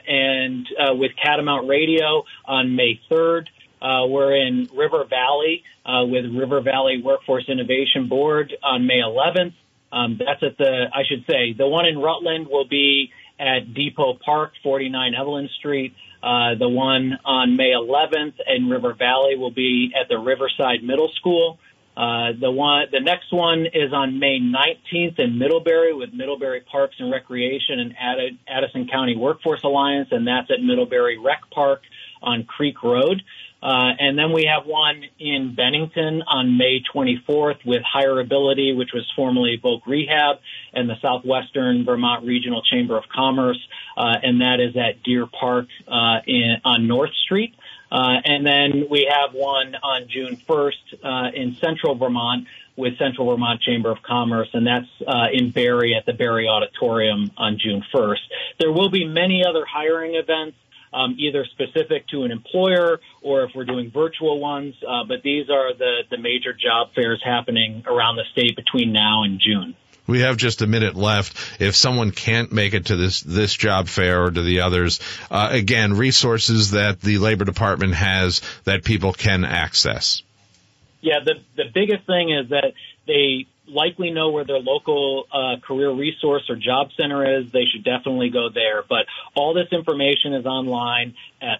and uh, with Catamount Radio on May third. Uh, we're in River Valley uh, with River Valley Workforce Innovation Board on May eleventh. Um, that's at the, I should say, the one in Rutland will be at Depot Park, forty-nine Evelyn Street. Uh, the one on May eleventh in River Valley will be at the Riverside Middle School. Uh, the one, the next one is on May nineteenth in Middlebury with Middlebury Parks and Recreation and Add- Addison County Workforce Alliance, and that's at Middlebury Rec Park on Creek Road. Uh, and then we have one in Bennington on May twenty-fourth with Hireability, which was formerly Voc Rehab, and the Southwestern Vermont Regional Chamber of Commerce, uh, and that is at Deer Park uh, in, on North Street. Uh, and then we have one on June first uh, in Central Vermont with Central Vermont Chamber of Commerce, and that's uh, in Barrie at the Barrie Auditorium on June first. There will be many other hiring events, Um, either specific to an employer or if we're doing virtual ones. Uh, but these are the, the major job fairs happening around the state between now and June. We have just a minute left. If someone can't make it to this, this job fair or to the others, uh, again, resources that the Labor Department has that people can access. Yeah, the, the biggest thing is that they likely know where their local uh, career resource or job center is. They should definitely go there. But all this information is online at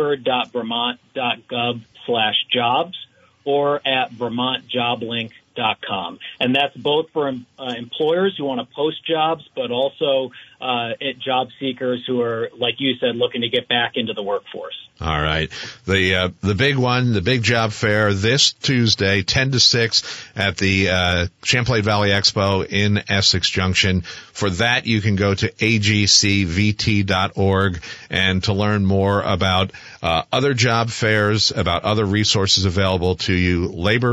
labor.vermont.gov slash jobs or at vermont job link dot com. And that's both for uh, employers who want to post jobs, but also uh, at job seekers who are, like you said, looking to get back into the workforce. All right. The uh, the big one, the big job fair this Tuesday, ten to six at the uh, Champlain Valley Expo in Essex Junction. For that, you can go to a g c v t dot org, and to learn more about uh, other job fairs, about other resources available to you,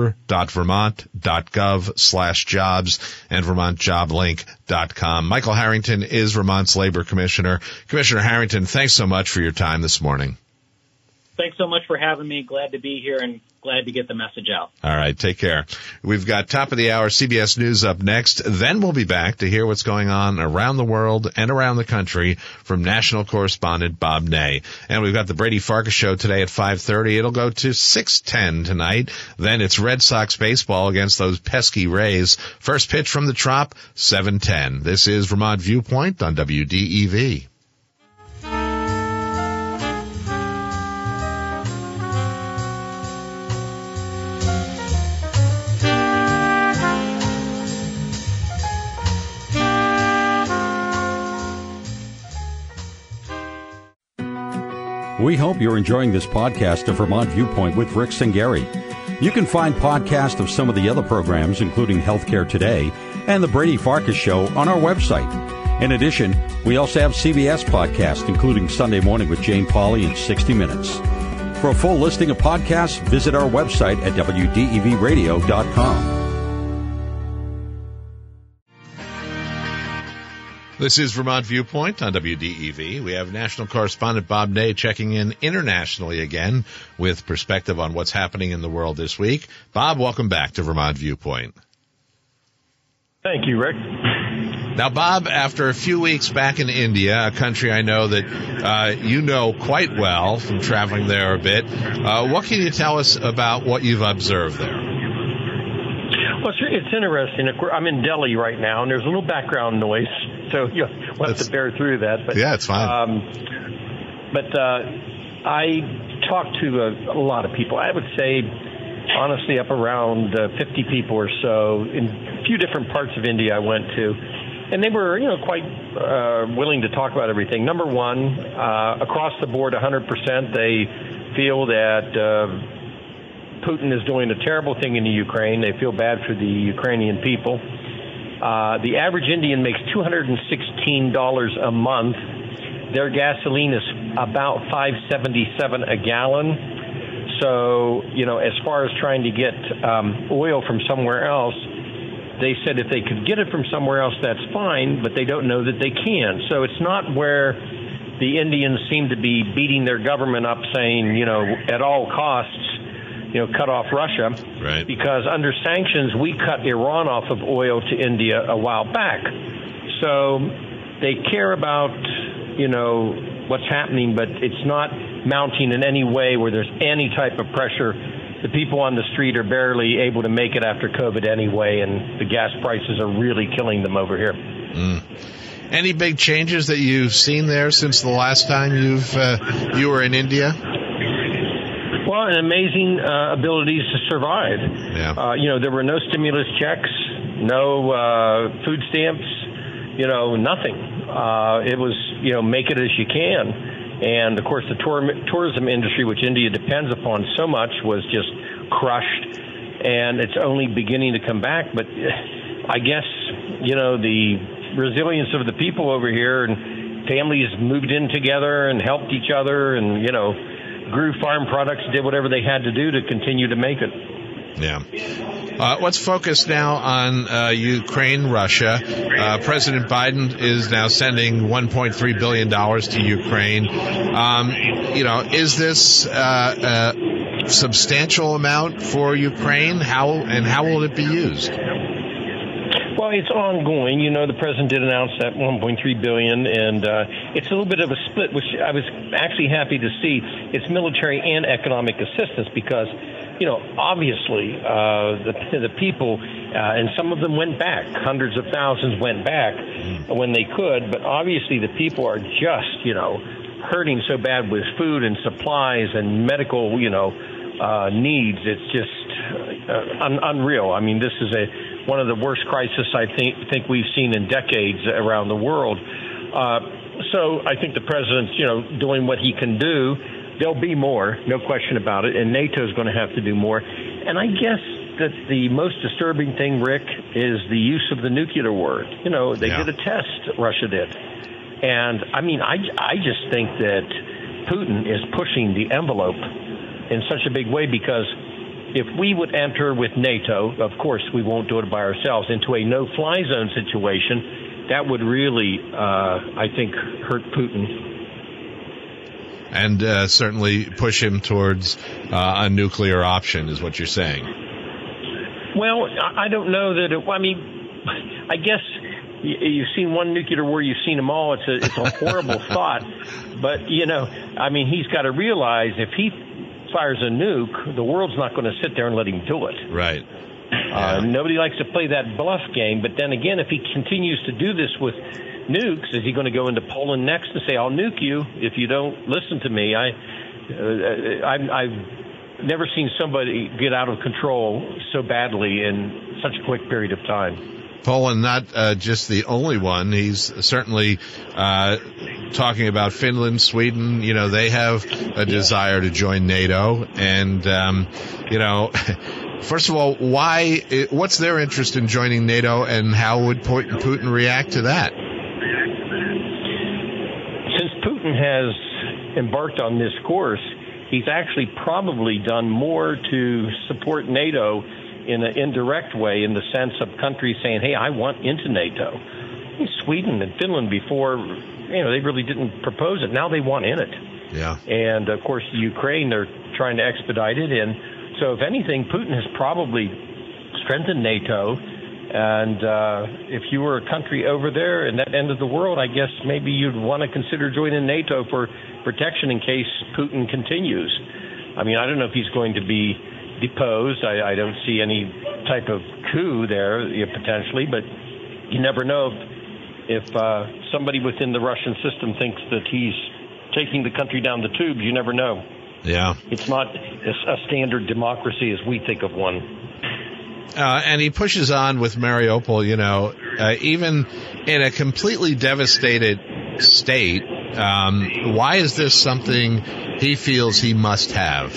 labor.vermont.gov slash jobs and vermont job link dot com. Michael Harrington is Vermont's Labor Commissioner. Commissioner Harrington, thanks so much for your time this morning. Thanks so much for having me. Glad to be here and glad to get the message out. All right. Take care. We've got top of the hour C B S News up next. Then we'll be back to hear what's going on around the world and around the country from national correspondent Bob Ney. And we've got the Brady Farkas Show today at five thirty. It'll go to six ten tonight. Then it's Red Sox baseball against those pesky Rays. First pitch from the Trop, seven ten. This is Vermont Viewpoint on W D E V. We hope you're enjoying this podcast of Vermont Viewpoint with Rick Singari. You can find podcasts of some of the other programs, including Healthcare Today and The Brady Farkas Show, on our website. In addition, we also have C B S podcasts, including Sunday Morning with Jane Pauley and sixty minutes. For a full listing of podcasts, visit our website at w d e v radio dot com. This is Vermont Viewpoint on W D E V. We have national correspondent Bob Ney checking in internationally again with perspective on what's happening in the world this week. Bob, welcome back to Vermont Viewpoint. Thank you, Rick. Now, Bob, after a few weeks back in India, a country I know that uh, you know quite well from traveling there a bit, uh, what can you tell us about what you've observed there? Well, it's, it's interesting. I'm in Delhi right now, and there's a little background noise, so you'll have That's, to bear through that. But, yeah, it's fine. Um, but uh, I talked to a, a lot of people. I would say, honestly, up around uh, fifty people or so in a few different parts of India I went to. And they were, you know, quite uh, willing to talk about everything. Number one, uh, across the board, one hundred percent, they feel that uh, Putin is doing a terrible thing in the Ukraine. They feel bad for the Ukrainian people. Uh, the average Indian makes two hundred sixteen dollars a month, their gasoline is about five seventy-seven a gallon. So, you know, as far as trying to get um, oil from somewhere else, they said if they could get it from somewhere else, that's fine, but they don't know that they can. So it's not where the Indians seem to be beating their government up saying, you know, at all costs, you know, cut off Russia. Right. Because under sanctions, we cut Iran off of oil to India a while back. So they care about, you know, what's happening, but it's not mounting in any way where there's any type of pressure. The people on the street are barely able to make it after COVID anyway, and the gas prices are really killing them over here. Mm. Any big changes that you've seen there since the last time you've uh, you were in India? Well, an amazing uh, abilities to survive. Yeah. Uh, you know, there were no stimulus checks, no uh, food stamps, you know, nothing. Uh, it was, you know, make it as you can. And, of course, the tour, tourism industry, which India depends upon so much, was just crushed. And it's only beginning to come back. But I guess, you know, the resilience of the people over here, and families moved in together and helped each other and, you know, grew farm products, did whatever they had to do to continue to make it. Yeah. Uh, let's focus now on uh, Ukraine, Russia. Uh, President Biden is now sending one point three billion dollars to Ukraine. Um, you know, is this uh, a substantial amount for Ukraine? How and how will it be used? Well, it's ongoing. You know, the president did announce that one point three billion dollars, and uh, it's a little bit of a split, which I was actually happy to see. It's military and economic assistance because, you know, obviously uh, the the people, uh, and some of them went back. Hundreds of thousands went back when they could, but obviously the people are just, you know, hurting so bad with food and supplies and medical, you know, uh, needs. It's just uh, un- unreal. I mean, this is a one of the worst crises I think think we've seen in decades around the world. Uh, so I think the president's, you know, doing what he can do. There'll be more, no question about it, and NATO is going to have to do more. And I guess that the most disturbing thing, Rick, is the use of the nuclear word. You know, they yeah. did a test, Russia did. And, I mean, I, I just think that Putin is pushing the envelope in such a big way because if we would enter with NATO, of course we won't do it by ourselves, into a no-fly zone situation, that would really, uh, I think, hurt Putin. And uh, certainly push him towards uh, a nuclear option, is what you're saying. Well, I don't know that it, I mean, I guess you've seen one nuclear war, you've seen them all. It's a, it's a horrible thought. But, you know, I mean, he's got to realize if he fires a nuke, the world's not going to sit there and let him do it. Right. Uh, Yeah. Nobody likes to play that bluff game. But then again, if he continues to do this with nukes, is he going to go into Poland next and say, I'll nuke you if you don't listen to me? I, uh, I, I've never seen somebody get out of control so badly in such a quick period of time. Poland, not uh, just the only one. He's certainly uh, talking about Finland, Sweden. You know, they have a desire to join NATO. And, um, you know, first of all, why? What's their interest in joining NATO, and how would Putin react to that? Since Putin has embarked on this course, he's actually probably done more to support NATO in an indirect way, in the sense of countries saying, hey, I want into NATO. Sweden and Finland before, you know, they really didn't propose it. Now they want in it. Yeah. And, of course, Ukraine, they're trying to expedite it. And so, if anything, Putin has probably strengthened NATO. And uh, if you were a country over there in that end of the world, I guess maybe you'd want to consider joining NATO for protection in case Putin continues. I mean, I don't know if he's going to be deposed. I, I don't see any type of coup there, you know, potentially, but you never know if, if uh, somebody within the Russian system thinks that he's taking the country down the tubes. You never know. Yeah. It's not a standard democracy as we think of one. Uh, and he pushes on with Mariupol, you know, uh, even in a completely devastated state. Um, why is this something he feels he must have?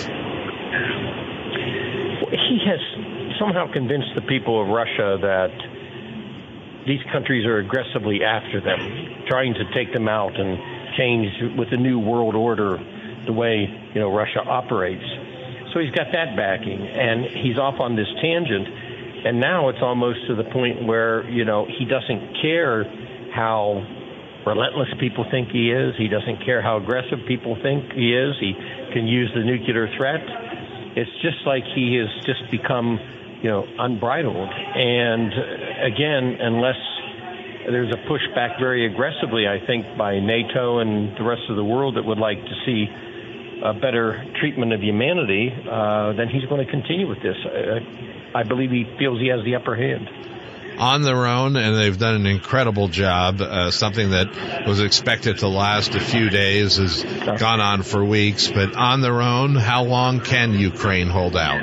He has somehow convinced the people of Russia that these countries are aggressively after them, trying to take them out. And changed with the new world order, the way, you know, Russia operates. So he's got that backing, and he's off on this tangent. And now it's almost to the point where, you know, he doesn't care how relentless people think he is. He doesn't care how aggressive people think he is. He can use the nuclear threat. It's just like he has just become, you know, unbridled. And again, unless there's a pushback very aggressively, I think, by NATO and the rest of the world that would like to see a better treatment of humanity, uh, then he's going to continue with this. Uh, I believe he feels he has the upper hand. On their own, and they've done an incredible job. Uh, something that was expected to last a few days has gone on for weeks. But on their own, how long can Ukraine hold out?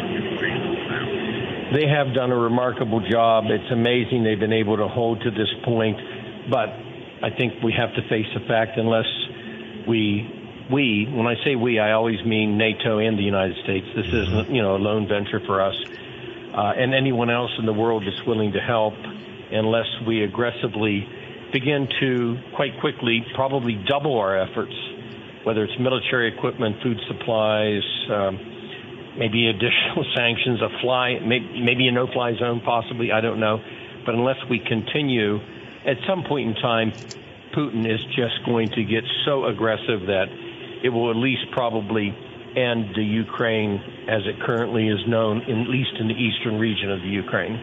They have done a remarkable job. It's amazing they've been able to hold to this point. But I think we have to face the fact, unless we, we, when I say we, I always mean NATO and the United States. This isn't, you know, a lone venture for us. Uh, and anyone else in the world that's willing to help, unless we aggressively begin to, quite quickly, probably double our efforts, whether it's military equipment, food supplies, um, maybe additional sanctions, a fly, maybe a no-fly zone possibly, I don't know. But unless we continue, at some point in time, Putin is just going to get so aggressive that it will at least probably end the Ukraine as it currently is known, in, at least in the eastern region of the Ukraine.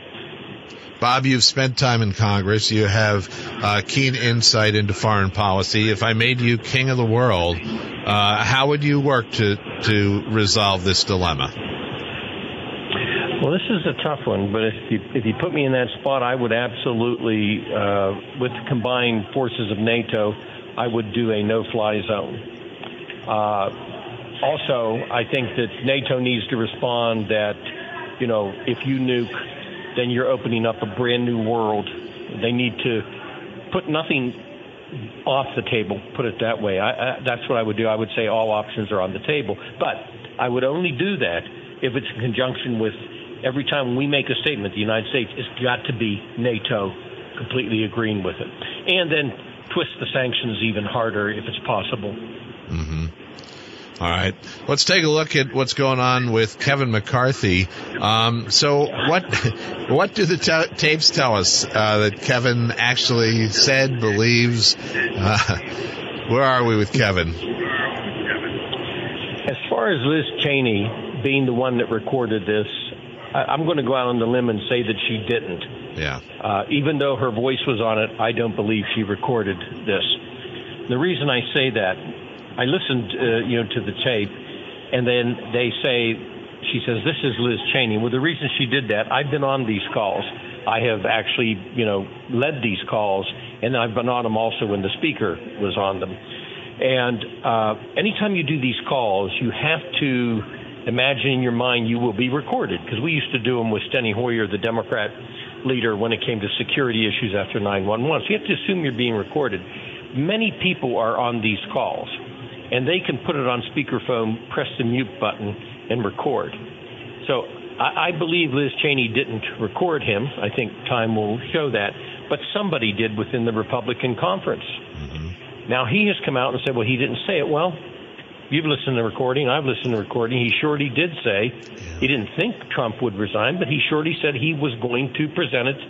Bob, you've spent time in Congress. You have uh, keen insight into foreign policy. If I made you king of the world, uh, how would you work to, to resolve this dilemma? Well, this is a tough one, but if you, if you put me in that spot, I would absolutely, uh, with the combined forces of NATO, I would do a no-fly zone. Uh, Also, I think that NATO needs to respond that, you know, if you nuke, then you're opening up a brand new world. They need to put nothing off the table, put it that way. I, I, that's what I would do. I would say all options are on the table. But I would only do that if it's in conjunction with every time we make a statement, the United States, it's got to be NATO completely agreeing with it. And then twist the sanctions even harder if it's possible. Mm-hmm. All right. Let's take a look at what's going on with Kevin McCarthy. Um, so what what do the t- tapes tell us uh, that Kevin actually said, believes? Uh, where are we with Kevin? As far as Liz Cheney being the one that recorded this, I, I'm going to go out on the limb and say that she didn't. Yeah. Uh, even though her voice was on it, I don't believe she recorded this. The reason I say that, I listened, uh, you know, to the tape, and then they say, she says, this is Liz Cheney. Well, the reason she did that, I've been on these calls. I have actually, you know, led these calls, and I've been on them also when the speaker was on them. And uh, anytime you do these calls, you have to imagine in your mind you will be recorded, because we used to do them with Steny Hoyer, the Democrat leader, when it came to security issues after nine one one. So you have to assume you're being recorded. Many people are on these calls, and they can put it on speakerphone, press the mute button, and record. So I, I believe Liz Cheney didn't record him. I think time will show that. But somebody did within the Republican conference. Mm-hmm. Now, he has come out and said, well, he didn't say it. Well, you've listened to the recording. I've listened to the recording. He surely did say he didn't think Trump would resign, but he surely said he was going to present it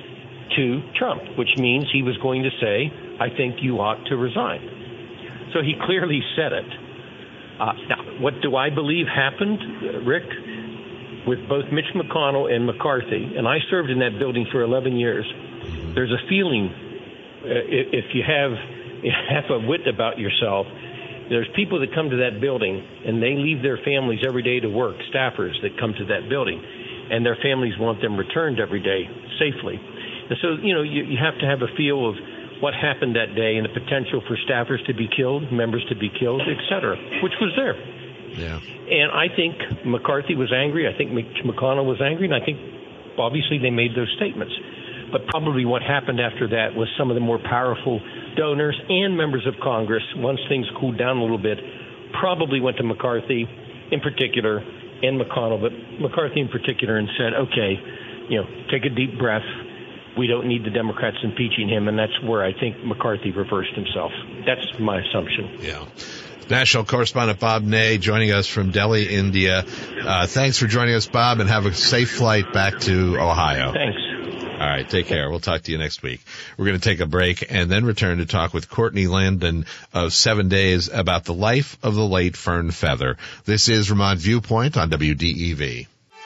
to Trump, which means he was going to say, I think you ought to resign. So he clearly said it. Uh, now, what do I believe happened, Rick, with both Mitch McConnell and McCarthy? And I served in that building for eleven years. There's a feeling, uh, if you have half a wit about yourself, there's people that come to that building and they leave their families every day to work, staffers that come to that building, and their families want them returned every day safely. And so, you know, you, you have to have a feel of what happened that day and the potential for staffers to be killed, members to be killed, et cetera, which was there. Yeah. And I think McCarthy was angry. I think Mitch McConnell was angry. And I think, obviously, they made those statements. But probably what happened after that was some of the more powerful donors and members of Congress, once things cooled down a little bit, probably went to McCarthy in particular and McConnell, but McCarthy in particular, and said, okay, you know, take a deep breath. we don't need the Democrats impeaching him, and that's where I think McCarthy reversed himself. That's my assumption. Yeah. National correspondent Bob Ney joining us from Delhi, India. Uh, thanks for joining us, Bob, and have a safe flight back to Ohio. Thanks. All right, take care. We'll talk to you next week. We're going to take a break and then return to talk with Courtney Lambdin of Seven Days about the life of the late Fern Feather. This is Vermont Viewpoint on W D E V.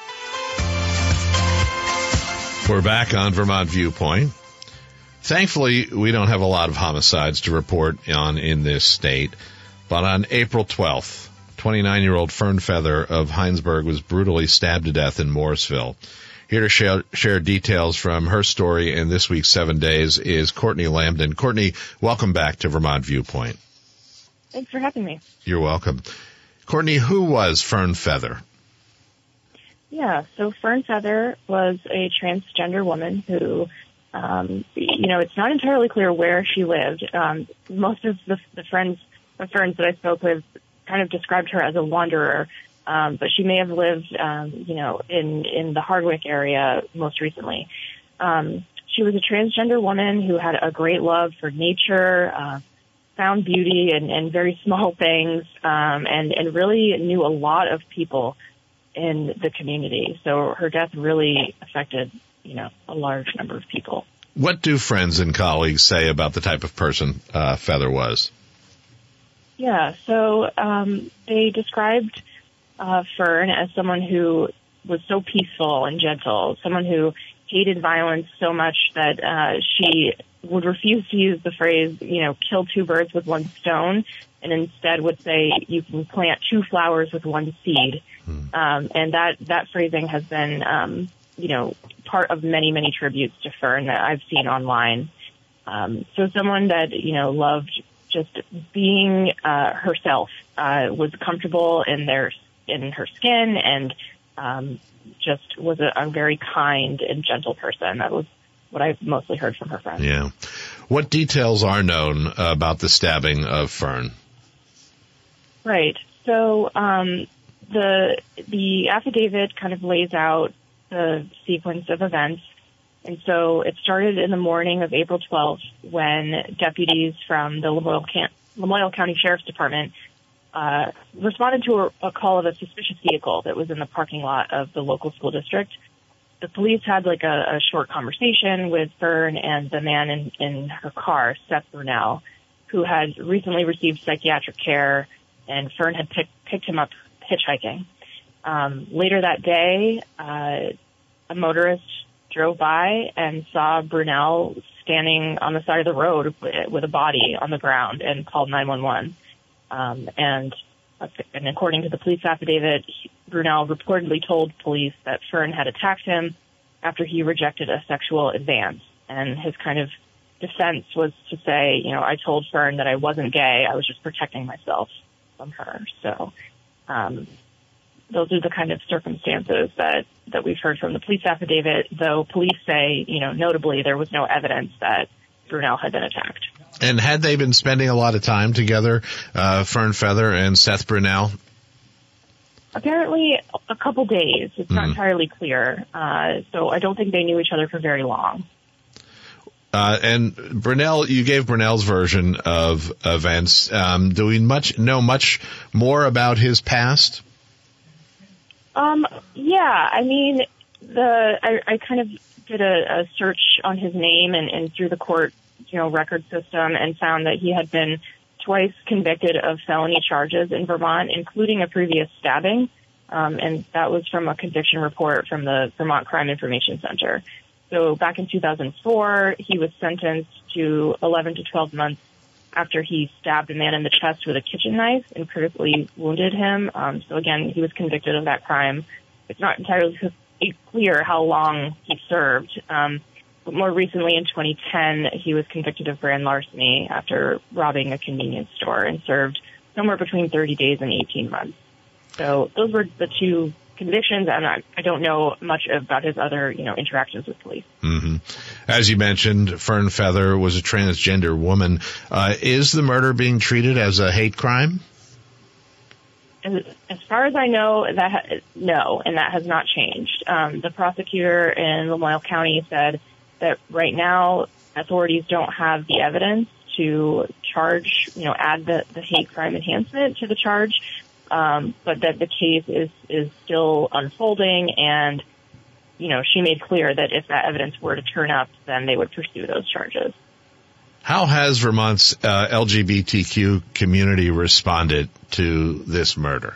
We're back on Vermont Viewpoint. Thankfully, we don't have a lot of homicides to report on in this state. But on April twelfth, twenty-nine-year-old Fern Feather of Heinsberg was brutally stabbed to death in Morrisville. Here to share, share details from her story in this week's Seven Days is Courtney Lambdin. Courtney, welcome back to Vermont Viewpoint. Thanks for having me. You're welcome. Courtney, who was Fern Feather? Yeah, so Fern Feather was a transgender woman who, um, you know, it's not entirely clear where she lived. Um, most of the, the friends, the Ferns that I spoke with kind of described her as a wanderer. Um, but she may have lived, um, you know, in, in the Hardwick area most recently. Um, she was a transgender woman who had a great love for nature, uh, found beauty in, in very small things, um, and, and really knew a lot of people in the community. So her death really affected, you know, a large number of people. What do friends and colleagues say about the type of person uh, Feather was? Yeah, so um, they described Uh, Fern as someone who was so peaceful and gentle, someone who hated violence so much that uh, she would refuse to use the phrase, you know, kill two birds with one stone, and instead would say you can plant two flowers with one seed. Hmm. Um, and that, that phrasing has been, um, you know, part of many, many tributes to Fern that I've seen online. Um, so someone that, you know, loved just being uh, herself, uh, was comfortable in their in her skin, and um, just was a, a very kind and gentle person. That was what I've mostly heard from her friends. Yeah. What details are known about the stabbing of Fern? Right. So um, the the affidavit kind of lays out the sequence of events. And so it started in the morning of April twelfth when deputies from the Lamoille, Camp- Lamoille County Sheriff's Department Uh, responded to a, a call of a suspicious vehicle that was in the parking lot of the local school district. The police had like a, a short conversation with Fern and the man in, in her car, Seth Brunel, who had recently received psychiatric care, and Fern had pick, picked him up hitchhiking. Um, later that day, uh, a motorist drove by and saw Brunel standing on the side of the road with, with a body on the ground and called nine one one. Um, and, and according to the police affidavit, Brunel reportedly told police that Fern had attacked him after he rejected a sexual advance. And his kind of defense was to say, you know, I told Fern that I wasn't gay. I was just protecting myself from her. So um, those are the kind of circumstances that, that we've heard from the police affidavit, though police say, you know, notably there was no evidence that Brunel had been attacked. And had they been spending a lot of time together, uh, Fern Feather and Seth Brunel? Apparently a couple days. It's not mm-hmm. entirely clear. Uh, so I don't think they knew each other for very long. Uh, and Brunel, you gave Brunel's version of events. Um, do we much know much more about his past? Um, yeah, I mean, the I, I kind of did a, a search on his name and, and through the court, you know, record system, and found that he had been twice convicted of felony charges in Vermont, including a previous stabbing. Um, and that was from a conviction report from the Vermont Crime Information Center. So back in two thousand four, he was sentenced to eleven to twelve months after he stabbed a man in the chest with a kitchen knife and critically wounded him. Um, so again, he was convicted of that crime. It's not entirely clear how long he served. Um, but more recently, in twenty ten, he was convicted of grand larceny after robbing a convenience store and served somewhere between thirty days and eighteen months. So those were the two convictions, and I, I don't know much about his other, you know, interactions with police. Mm-hmm. As you mentioned, Fern Feather was a transgender woman. Uh, is the murder being treated as a hate crime? As, as far as I know, that ha- no, and that has not changed. Um, the prosecutor in Lamoille County said that right now authorities don't have the evidence to charge, you know, add the, the hate crime enhancement to the charge, um, but that the case is, is still unfolding. And, you know, she made clear that if that evidence were to turn up, then they would pursue those charges. How has Vermont's uh, L G B T Q community responded to this murder?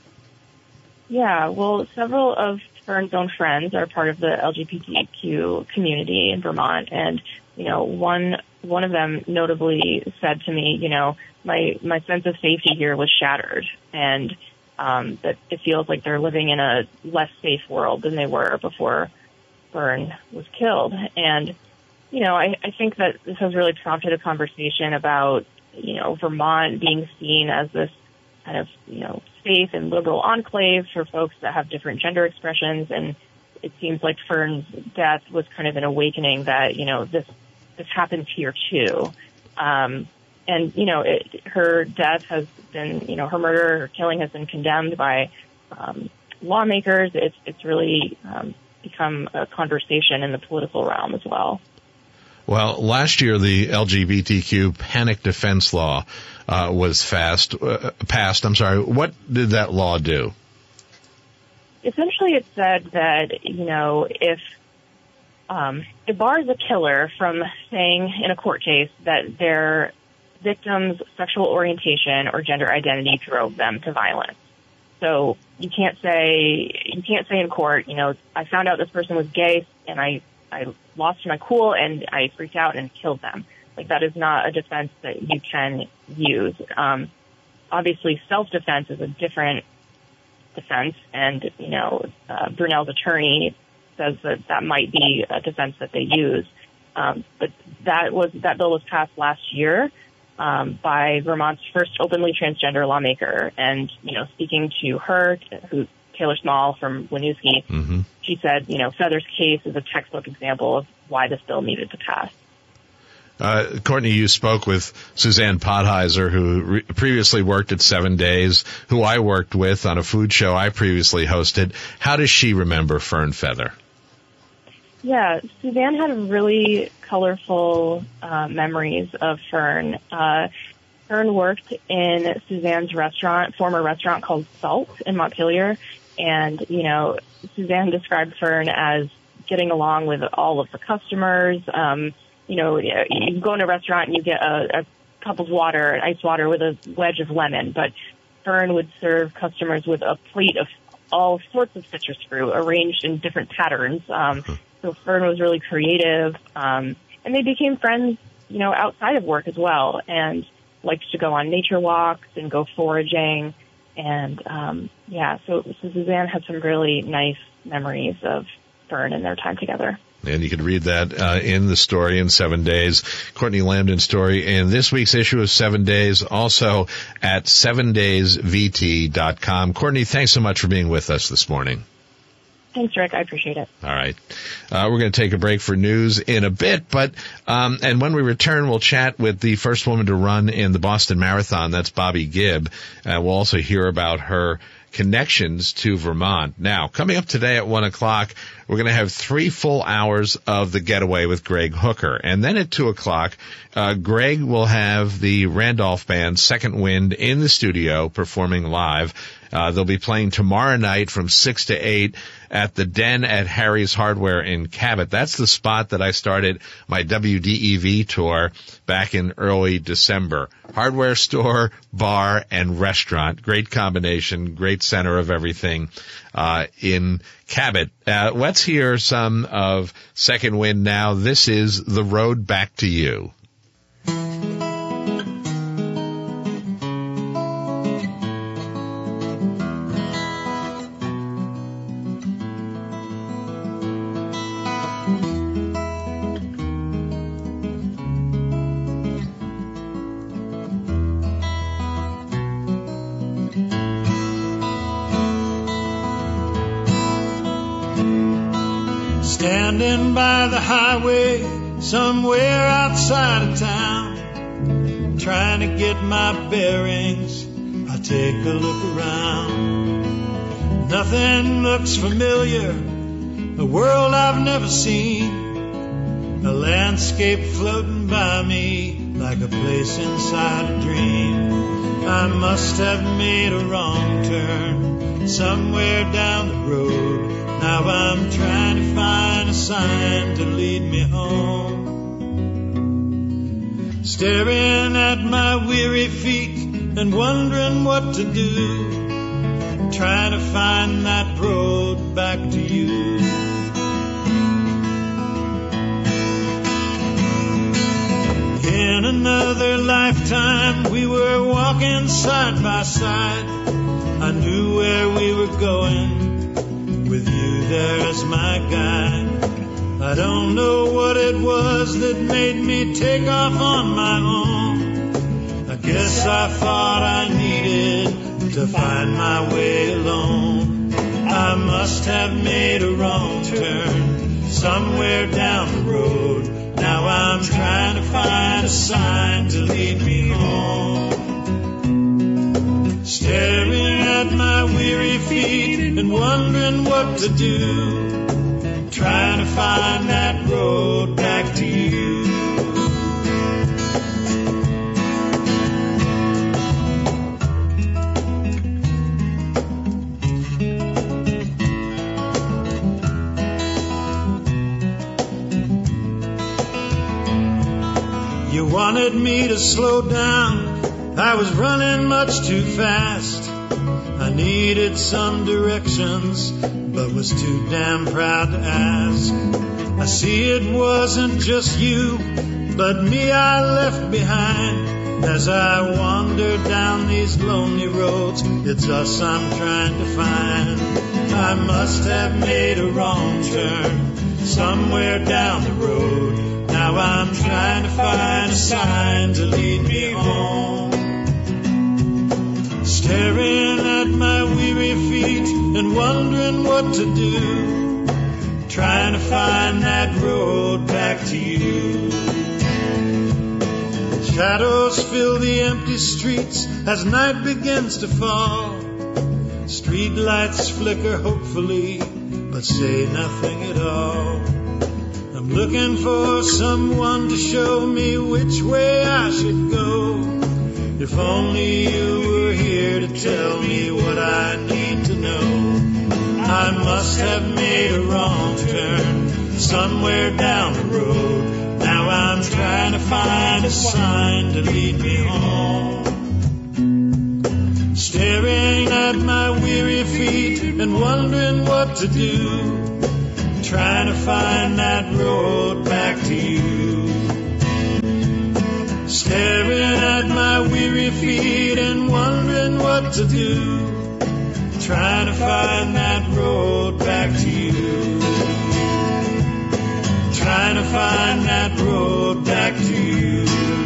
Yeah, well, several of Fern's own friends are part of the L G B T Q community in Vermont, and you know, one one of them notably said to me, you know, my my sense of safety here was shattered, and um, that it feels like they're living in a less safe world than they were before Fern was killed. And you know, I, I think that this has really prompted a conversation about, you know, Vermont being seen as this kind of, you know, safe and liberal enclave for folks that have different gender expressions. And it seems like Fern's death was kind of an awakening that, you know, this this happens here too. Um, and, you know, it, her death has been, you know, her murder, her killing has been condemned by um, lawmakers. It's, it's really um, become a conversation in the political realm as well. Well, last year the L G B T Q panic defense law uh, was fast, uh, passed. I'm sorry. What did that law do? Essentially, it said that, you know, if um, it bars a killer from saying in a court case that their victim's sexual orientation or gender identity drove them to violence. So you can't say you can't say in court, you know, I found out this person was gay and I. I lost my cool and I freaked out and killed them. Like, that is not a defense that you can use. Um, obviously, self-defense is a different defense, and, you know, uh, Brunel's attorney says that that might be a defense that they use. Um, but that was that bill was passed last year um, by Vermont's first openly transgender lawmaker. And, you know, speaking to her, who Taylor Small from Winooski, mm-hmm. she said, you know, Feather's case is a textbook example of why this bill needed to pass. Uh, Courtney, you spoke with Suzanne Podheiser, who re- previously worked at Seven Days, who I worked with on a food show I previously hosted. How does she remember Fern Feather? Yeah, Suzanne had really colorful uh, memories of Fern. Uh, Fern worked in Suzanne's restaurant, former restaurant called Salt in Montpelier. And, you know, Suzanne described Fern as getting along with all of the customers. Um, you know, you go in a restaurant and you get a, a cup of water, ice water with a wedge of lemon. But Fern would serve customers with a plate of all sorts of citrus fruit arranged in different patterns. Um, so Fern was really creative. Um, and they became friends, you know, outside of work as well. And liked to go on nature walks and go foraging. And, um, yeah, so, so Suzanne had some really nice memories of Fern and their time together. And you can read that uh, in the story in Seven Days, Courtney Lambden's story in this week's issue of Seven Days, also at seven days v t dot com. Courtney, thanks so much for being with us this morning. Thanks, Rick. I appreciate it. All right. Uh, we're going to take a break for news in a bit, but, um, and when we return, we'll chat with the first woman to run in the Boston Marathon. That's Bobby Gibb. Uh, we'll also hear about her connections to Vermont. Now, coming up today at one o'clock, we're going to have three full hours of The Getaway with Greg Hooker. And then at two o'clock, uh, Greg will have the Randolph Band Second Wind in the studio performing live. Uh, they'll be playing tomorrow night from six to eight at the Den at Harry's Hardware in Cabot. That's the spot that I started my W D E V tour back in early December. Hardware store, bar, and restaurant. Great combination, great center of everything uh, in Cabot. Uh, let's hear some of Second Wind now. This is The Road Back to You. Standing by the highway somewhere outside of town, trying to get my bearings, I take a look around. Nothing looks familiar, a world I've never seen. a landscape floating by me like a place inside a dream. I must have made a wrong turn somewhere down the road. Now I'm trying to find a sign to lead me home. Staring at my weary feet and wondering what to do, trying to find that road back to you. In another lifetime we were walking side by side. I knew where we were going, with you there as my guide. I don't know what it was that made me take off on my own. I guess I thought I needed to find my way alone. I must have made a wrong turn somewhere down the road. Now I'm trying to find a sign to lead me home. Staring at my weary feet and wondering what to do, trying to find that road back to you. You wanted me to slow down, I was running much too fast. I needed some directions, but was too damn proud to ask. I see it wasn't just you, but me I left behind. As I wander down these lonely roads, it's us I'm trying to find. I must have made a wrong turn somewhere down the road. Now I'm trying to find a sign to lead me home. Staring at my weary feet and wondering what to do, trying to find that road back to you. Shadows fill the empty streets as night begins to fall. Street lights flicker hopefully, but say nothing at all. I'm looking for someone to show me which way I should go. If only you were here to tell me what I need to know. I must have made a wrong turn somewhere down the road. Now I'm trying to find a sign to lead me home. Staring at my weary feet and wondering what to do, trying to find that road back to you. Staring at my weary feet and wondering what to do, trying to find that road back to you. Trying to find that road back to you.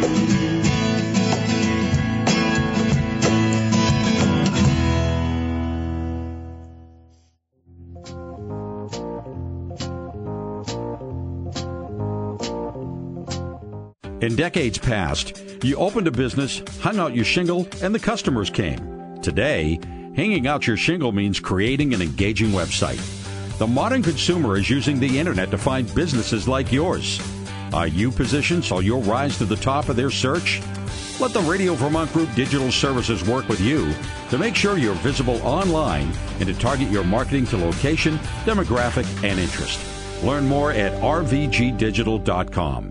In decades past, you opened a business, hung out your shingle, and the customers came. Today, hanging out your shingle means creating an engaging website. The modern consumer is using the internet to find businesses like yours. Are you positioned so you'll rise to the top of their search? Let the Radio Vermont Group Digital Services work with you to make sure you're visible online and to target your marketing to location, demographic, and interest. Learn more at r v g digital dot com.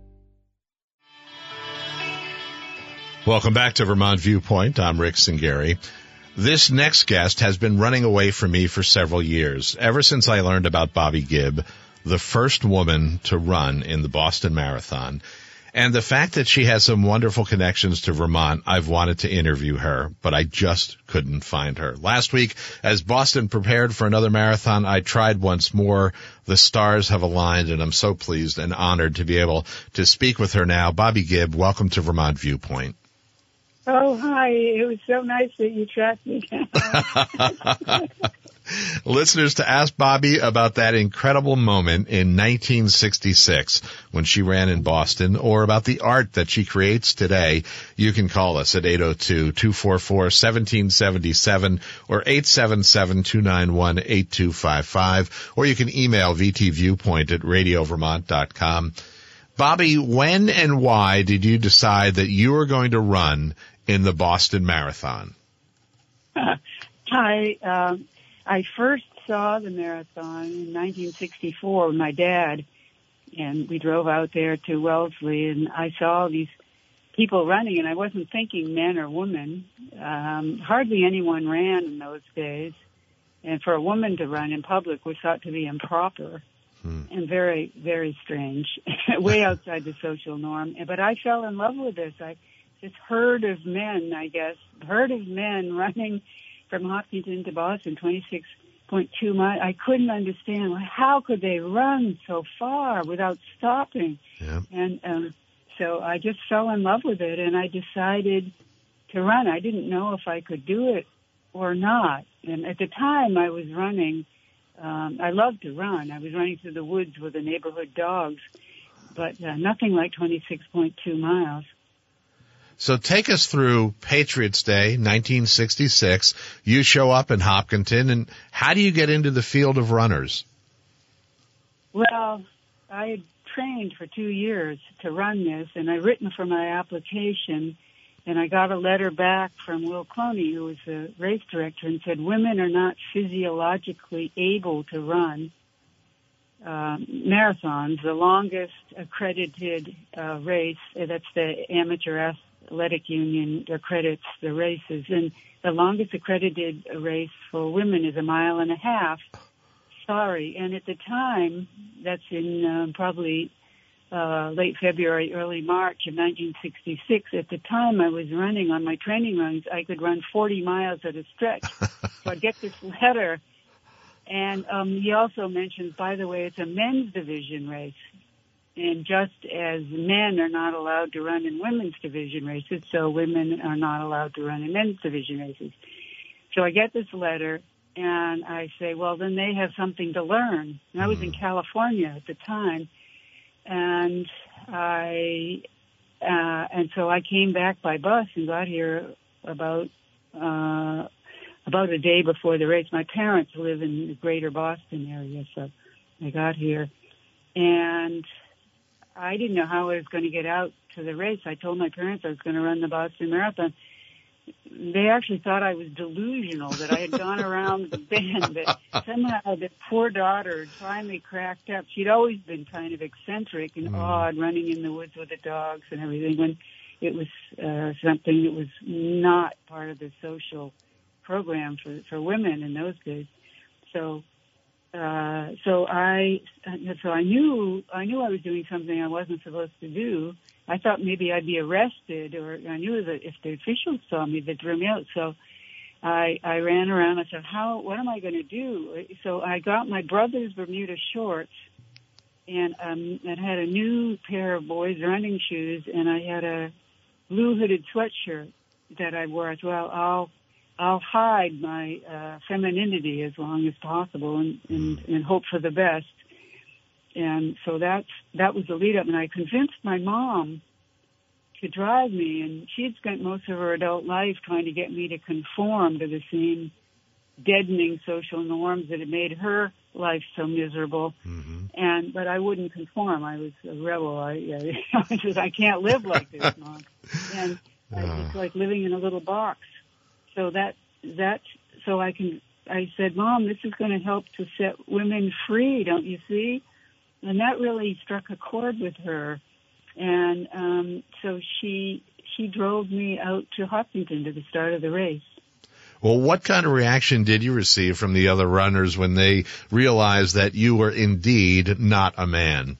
Welcome back to Vermont Viewpoint. I'm Rick Singari. This next guest has been running away from me for several years, ever since I learned about Bobbi Gibb, the first woman to run in the Boston Marathon. And the fact that she has some wonderful connections to Vermont, I've wanted to interview her, but I just couldn't find her. Last week, as Boston prepared for another marathon, I tried once more. The stars have aligned, and I'm so pleased and honored to be able to speak with her now. Bobbi Gibb, welcome to Vermont Viewpoint. Oh, hi. It was so nice that you tracked me down. Listeners, to ask Bobby about that incredible moment in nineteen sixty-six when she ran in Boston, or about the art that she creates today, you can call us at eight oh two, two four four, one seven seven seven or eight seven seven, two nine one, eight two five five, or you can email vtviewpoint at radio vermont dot com. Bobby, when and why did you decide that you were going to run in the Boston Marathon? Uh, I uh, I first saw the marathon in nineteen sixty-four with my dad, and we drove out there to Wellesley, and I saw these people running, and I wasn't thinking men or women. Um, hardly anyone ran in those days, and for a woman to run in public was thought to be improper. Hmm. And very, very strange, way outside the social norm. But I fell in love with this. I, this herd of men, I guess, herd of men running from Hopkinton to Boston, twenty-six point two miles. I couldn't understand, how could they run so far without stopping? Yeah. And um, so I just fell in love with it, and I decided to run. I didn't know if I could do it or not. And at the time I was running, Um, I loved to run. I was running through the woods with the neighborhood dogs, but uh, nothing like twenty-six point two miles. So take us through Patriots Day, nineteen sixty-six. You show up in Hopkinton, and how do you get into the field of runners? Well, I had trained for two years to run this, and I'd written for my application, and I got a letter back from Will Cloney, who was the race director, and said women are not physiologically able to run uh, marathons. The longest accredited uh, race, uh, that's the Amateur Athletic Union accredits the races, and the longest accredited race for women is a mile and a half. Sorry. And at the time, that's in um, probably Uh, late February, early March of nineteen sixty-six. At the time I was running on my training runs, I could run forty miles at a stretch. So I get this letter, and um, he also mentions, by the way, it's a men's division race. And just as men are not allowed to run in women's division races, so women are not allowed to run in men's division races. So I get this letter, and I say, well, then they have something to learn. And I was in California at the time. And I, uh, and so I came back by bus and got here about, uh, about a day before the race. My parents live in the greater Boston area, so I got here. And I didn't know how I was going to get out to the race. I told my parents I was going to run the Boston Marathon. They actually thought I was delusional, that I had gone around the bend, that somehow the poor daughter had finally cracked up. She'd always been kind of eccentric and mm. odd, running in the woods with the dogs and everything, when it was uh, something that was not part of the social program for, for women in those days. So, uh, so I, so I knew, I knew I was doing something I wasn't supposed to do. I thought maybe I'd be arrested, or I knew that if the officials saw me, they'd throw me out. So I, I ran around. I said, how, what am I going to do? So I got my brother's Bermuda shorts, and, um, and had a new pair of boys' running shoes, and I had a blue hooded sweatshirt that I wore. I thought, well, I'll, I'll hide my, uh, femininity as long as possible and, and, and hope for the best. And so that's, that was the lead up. And I convinced my mom to drive me, and she had spent most of her adult life trying to get me to conform to the same deadening social norms that had made her life so miserable. Mm-hmm. And, but I wouldn't conform. I was a rebel. I, I, I just, I can't live like this, Mom. And I, it's like living in a little box. So that, that, so I can, I said, Mom, this is going to help to set women free, don't you see? And that really struck a chord with her. And um, so she she drove me out to Hopkinton to the start of the race. Well, what kind of reaction did you receive from the other runners when they realized that you were indeed not a man?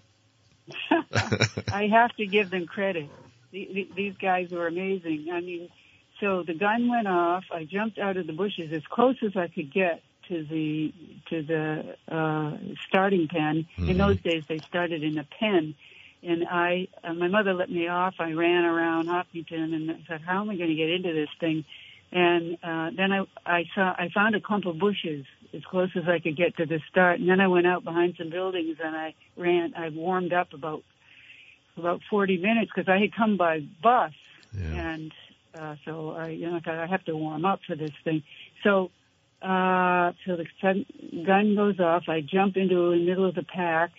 I have to give them credit. These guys were amazing. I mean, so the gun went off. I jumped out of the bushes as close as I could get to the to the uh, starting pen. Mm-hmm. In those days, they started in a pen, and I uh, my mother let me off. I ran around Hopkinton and I said, "How am I going to get into this thing?" And uh, then I, I saw, I found a clump of bushes as close as I could get to the start. And then I went out behind some buildings and I ran, I warmed up about, about forty minutes because I had come by bus. Yeah. And, uh, so I, you know, I thought I have to warm up for this thing. So, uh, so the gun goes off. I jump into the middle of the pack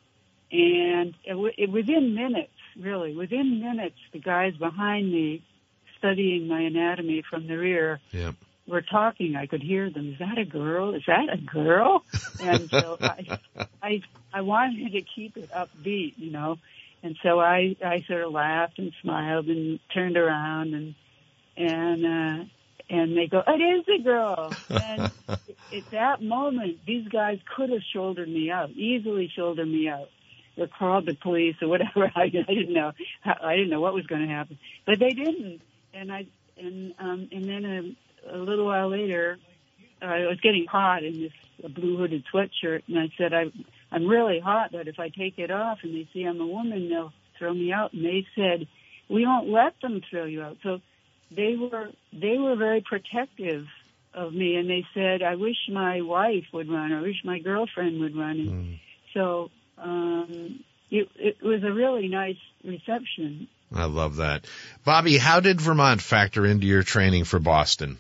and it, w- it within minutes, really, within minutes, the guys behind me studying my anatomy from the rear Yep. were talking. I could hear them. Is that a girl? Is that a girl? And so I, I, I wanted to keep it upbeat, you know. And so I, I sort of laughed and smiled and turned around and, and, uh, and they go, it is a girl. And at that moment, these guys could have shouldered me out, easily shouldered me out, or called the police or whatever. I, I didn't know. I didn't know what was going to happen, but they didn't. And I, and, um, and then a, a little while later, uh, I was getting hot in this a blue hooded sweatshirt. And I said, I, I'm really hot, but if I take it off and they see I'm a woman, they'll throw me out. And they said, we won't let them throw you out. So they were, they were very protective of me. And they said, I wish my wife would run. I wish my girlfriend would run. And Mm. so, um, it, it was a really nice reception. I love that. Bobby, how did Vermont factor into your training for Boston?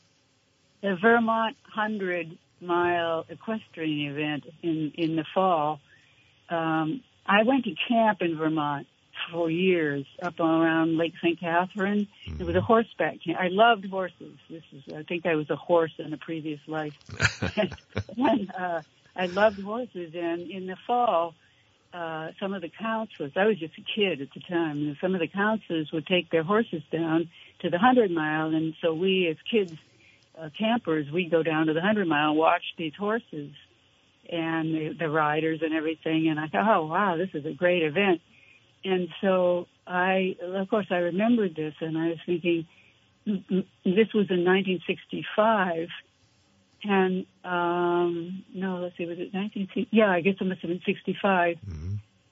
The Vermont hundred-mile equestrian event in, in the fall. Um, I went to camp in Vermont for years, up around Lake Saint Catherine. Mm-hmm. It was a horseback camp. I loved horses. This is, I think I was a horse in a previous life. and, and, uh, I loved horses, and in the fall, Uh, some of the counselors, I was just a kid at the time, and some of the counselors would take their horses down to the hundred mile, and so we as kids, uh, campers, we'd go down to the hundred mile and watch these horses and the, the riders and everything, and I thought, oh wow, this is a great event. And so I, of course, I remembered this, and I was thinking, this was in nineteen sixty-five, and, um, no, let's see, was it nineteen sixty? Yeah, I guess it must have been sixty-five. Mm-hmm.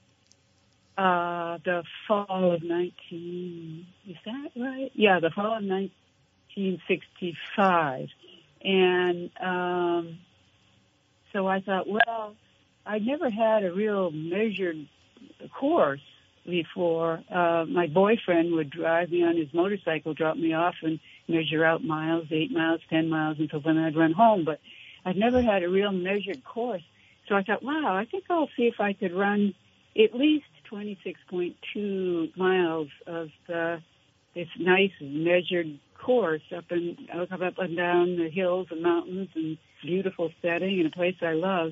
Uh, the fall of nineteen, is that right? Yeah, the fall of nineteen sixty-five. And, um, so I thought, well, I never had a real measured course before. Uh, my boyfriend would drive me on his motorcycle, drop me off, and measure out miles, eight miles, ten miles, until then I'd run home. But I'd never had a real measured course. So I thought, wow, I think I'll see if I could run at least twenty-six point two miles of the, this nice measured course up and up, up and down the hills and mountains and beautiful setting in a place I love.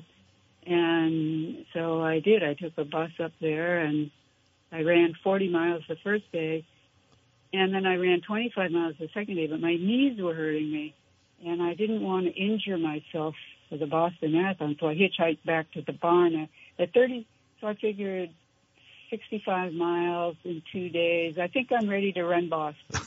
And so I did. I took a bus up there and I ran forty miles the first day. And then I ran twenty-five miles the second day, but my knees were hurting me, and I didn't want to injure myself for the Boston Marathon, so I hitchhiked back to the barn at thirty. So I figured sixty-five miles in two days. I think I'm ready to run Boston.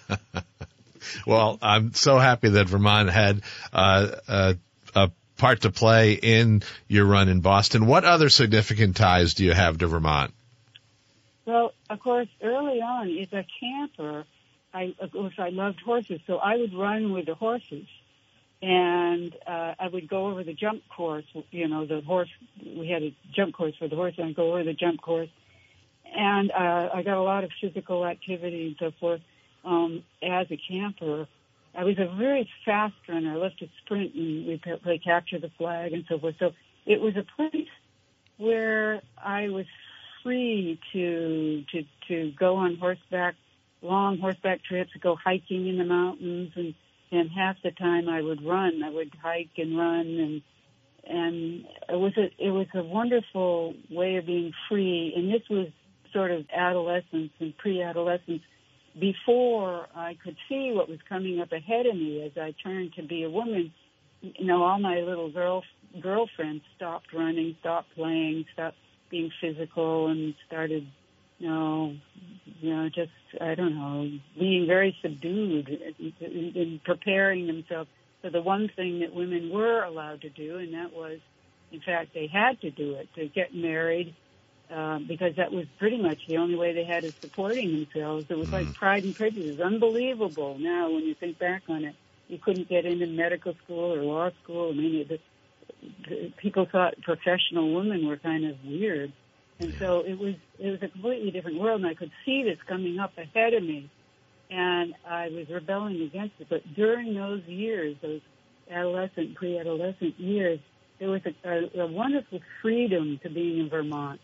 Well, I'm so happy that Vermont had uh, a, a part to play in your run in Boston. What other significant ties do you have to Vermont? Well, of course, early on, as a camper, I, of course, I loved horses, so I would run with the horses. And uh, I would go over the jump course, you know, the horse, we had a jump course for the horse, and I'd go over the jump course. And uh, I got a lot of physical activity and so forth um, as a camper. I was a very fast runner. I loved to sprint, and we play capture the flag and so forth. So it was a place where I was free to to to go on horseback, long horseback trips, go hiking in the mountains, and and half the time I would run. I would hike and run, and and it was a it was a wonderful way of being free. And this was sort of adolescence and pre-adolescence, before I could see what was coming up ahead of me as I turned to be a woman. You know, all my little girl girlfriends stopped running, stopped playing, stopped being physical, and started, you know, you know, just, I don't know, being very subdued and preparing themselves for the one thing that women were allowed to do, and that was, in fact, they had to do it, to get married, uh, because that was pretty much the only way they had of supporting themselves. It was like Pride and Prejudice, unbelievable. Now, when you think back on it, you couldn't get into medical school or law school. I mean, the, the, people thought professional women were kind of weird, and so it was it was a completely different world. And I could see this coming up ahead of me, and I was rebelling against it. But during those years, those adolescent, pre-adolescent years, there was a, a, a wonderful freedom to being in Vermont.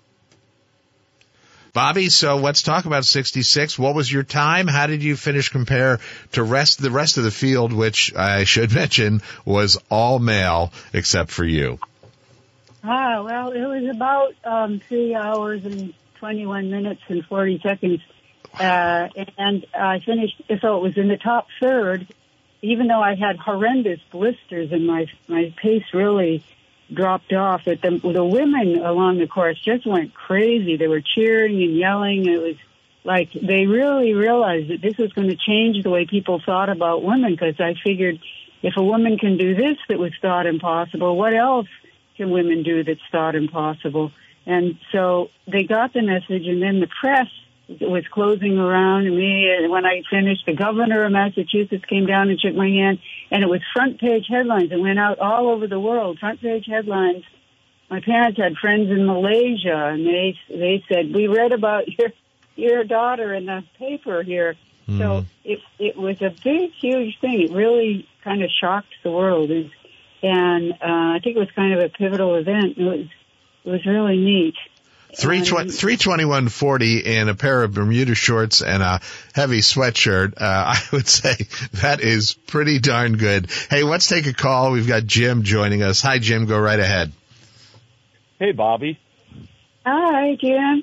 Bobby, so let's talk about sixty-six. What was your time? How did you finish compare to rest the rest of the field, which I should mention was all male except for you? Ah, well, it was about um, three hours and twenty-one minutes and forty seconds. Uh, and I finished, so it was in the top third, even though I had horrendous blisters and my, my pace really dropped off. But the, the women along the course just went crazy. They were cheering and yelling. It was like they really realized that this was going to change the way people thought about women, because I figured if a woman can do this that was thought impossible, what else can women do that's thought impossible? And so they got the message, and then the press was closing around me. And when I finished, the governor of Massachusetts came down and shook my hand, and it was front page headlines. It went out all over the world, front page headlines. My parents had friends in Malaysia, and they they said, we read about your your daughter in the paper here. Mm. So it it was a big, huge thing. It really kind of shocked the world, and, and uh, I think it was kind of a pivotal event. It was it was really neat. three twenty-one forty in a pair of Bermuda shorts and a heavy sweatshirt. Uh, I would say that is pretty darn good. Hey, let's take a call. We've got Jim joining us. Hi, Jim. Go right ahead. Hey, Bobby. Hi, Jim.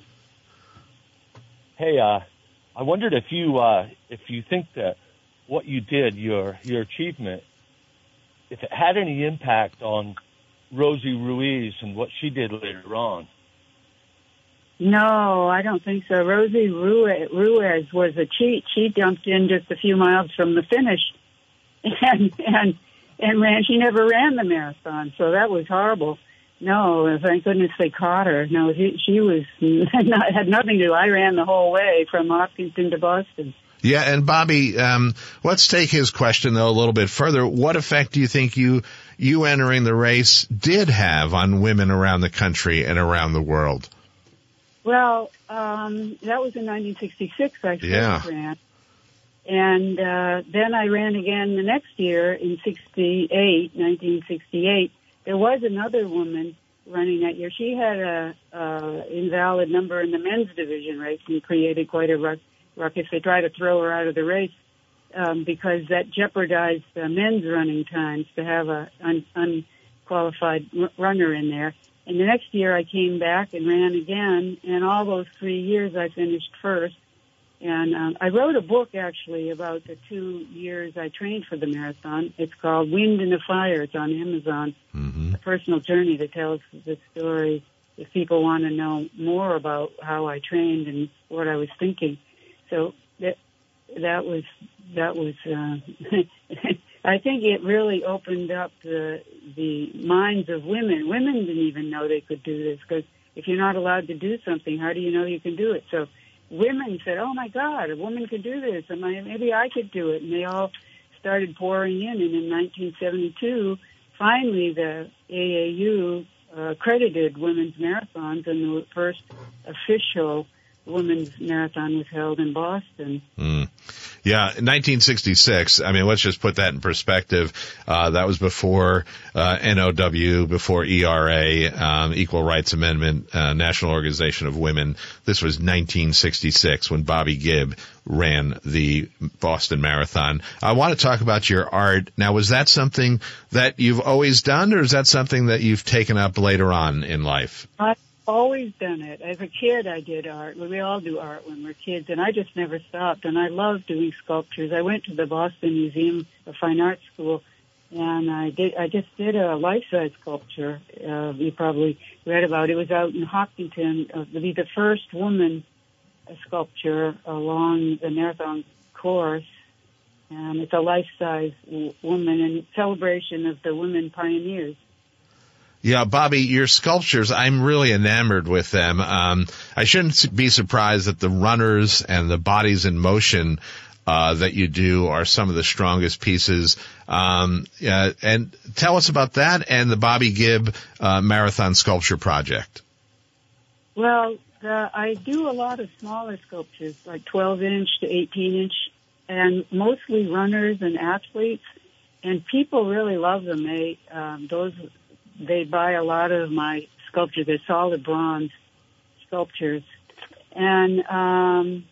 Hey, uh, I wondered if you uh, if you think that what you did, your your achievement, if it had any impact on Rosie Ruiz and what she did later on. No, I don't think so. Rosie Ruiz was a cheat. She jumped in just a few miles from the finish, and and and ran. She never ran the marathon, so that was horrible. No, thank goodness they caught her. No, she, she was not, had nothing to do. I ran the whole way from Hopkinton to Boston. Yeah, and Bobby, um, let's take his question though a little bit further. What effect do you think you you entering the race did have on women around the country and around the world? Well, um, that was in nineteen sixty-six I first yeah. ran. And uh, then I ran again the next year in sixty-eight, nineteen sixty-eight. There was another woman running that year. She had a uh, invalid number in the men's division race and created quite a ruckus. They tried to throw her out of the race um, because that jeopardized the men's running times to have a un- unqualified r- runner in there. And the next year I came back and ran again, and all those three years I finished first. And um, I wrote a book, actually, about the two years I trained for the marathon. It's called Wind in the Fire. It's on Amazon, mm-hmm. a personal journey that tells the story if people want to know more about how I trained and what I was thinking. So that that was, that was uh, I think it really opened up the the minds of women. Women didn't even know they could do this, because if you're not allowed to do something, how do you know you can do it? So women said, oh, my God, a woman could do this, and maybe I could do it. And they all started pouring in. And in nineteen seventy-two, finally the A A U uh, accredited women's marathons, and the first official women's marathon was held in Boston. Mm. Yeah, in nineteen sixty-six, I mean, let's just put that in perspective. Uh, that was before uh, N O W, before E R A, um, Equal Rights Amendment, uh, National Organization of Women. This was nineteen sixty-six when Bobby Gibb ran the Boston Marathon. I want to talk about your art. Now, was that something that you've always done, or is that something that you've taken up later on in life? I- Always done it. As a kid, I did art. We all do art when we're kids, and I just never stopped. And I love doing sculptures. I went to the Boston Museum of Fine Arts School, and I did. I just did a life-size sculpture. Uh, you probably read about it. It was out in Hopkinton. Uh, to be the first woman sculpture along the marathon course, and it's a life-size woman in celebration of the women pioneers. Yeah, Bobby, your sculptures, I'm really enamored with them. Um, I shouldn't be surprised that the runners and the bodies in motion uh, that you do are some of the strongest pieces. Um, yeah, and tell us about that and the Bobby Gibb uh, Marathon Sculpture Project. Well, the, I do a lot of smaller sculptures, like twelve inch to eighteen inch, and mostly runners and athletes. And people really love them. They um, those they buy a lot of my sculptures. They're solid bronze sculptures, and um,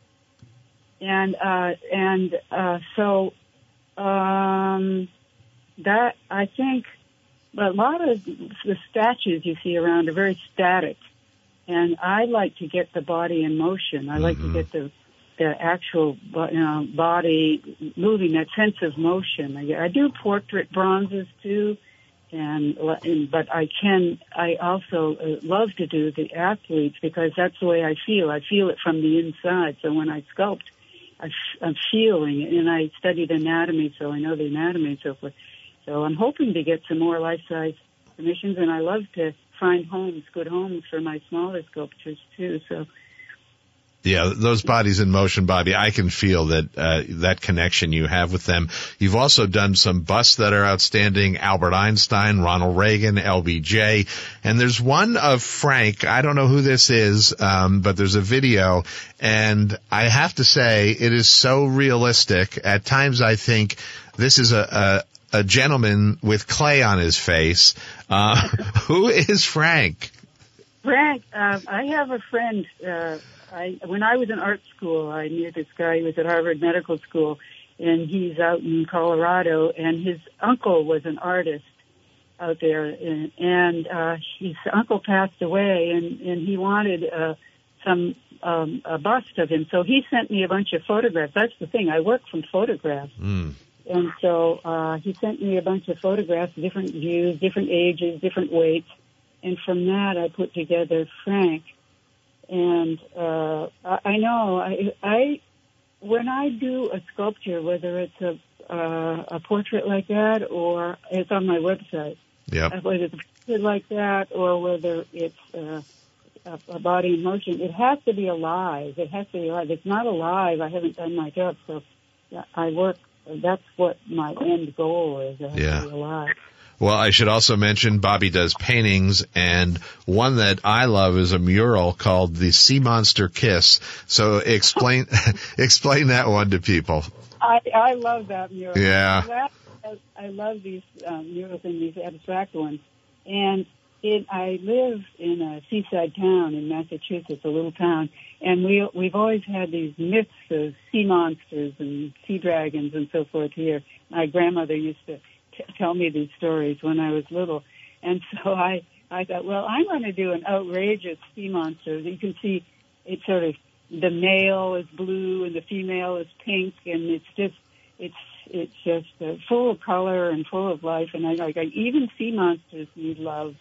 and uh, and uh, so um, that I think a lot of the statues you see around are very static, and I like to get the body in motion. I like mm-hmm. to get the the actual you know, body moving, that sense of motion. I, I do portrait bronzes too, and, and but I can. I also uh, love to do the athletes because that's the way I feel. I feel it from the inside. So when I sculpt, I f- I'm feeling it, and I studied anatomy, so I know the anatomy and so forth. So I'm hoping to get some more life-size commissions, and I love to find homes, good homes for my smaller sculptures too. So. Yeah, those bodies in motion, Bobby, I can feel that uh, that connection you have with them. You've also done some busts that are outstanding, Albert Einstein, Ronald Reagan, L B J, and there's one of Frank. I don't know who this is, um, but there's a video, and I have to say it is so realistic. At times I think this is a, a, a gentleman with clay on his face. Uh, who is Frank? Frank, uh, I have a friend, uh, I, when I was in art school, I knew this guy who was at Harvard Medical School, and he's out in Colorado, and his uncle was an artist out there, and, and uh, his uncle passed away, and, and he wanted uh, some um, a bust of him, so he sent me a bunch of photographs. That's the thing, I work from photographs, mm. and so uh, he sent me a bunch of photographs, different views, different ages, different weights, and from that I put together Frank. And uh, I know I, I, when I do a sculpture, whether it's a uh, a portrait like that or it's on my website, yep. whether it's a portrait like that or whether it's uh, a, a body in motion, it has to be alive. It has to be alive. If it's not alive, I haven't done my job. So I work. That's what my end goal is. It has yeah. to be alive. Well, I should also mention Bobby does paintings, and one that I love is a mural called The Sea Monster Kiss. So explain explain that one to people. I, I love that mural. Yeah. I, I love these um, murals and these abstract ones. And it, I live in a seaside town in Massachusetts, a little town, and we, we've always had these myths of sea monsters and sea dragons and so forth here. My grandmother used to tell me these stories when I was little. And so I, I thought, well, I'm going to do an outrageous sea monster. You can see it's sort of, the male is blue and the female is pink, and it's just, it's, it's just uh, full of color and full of life. And I like, I, even sea monsters need love.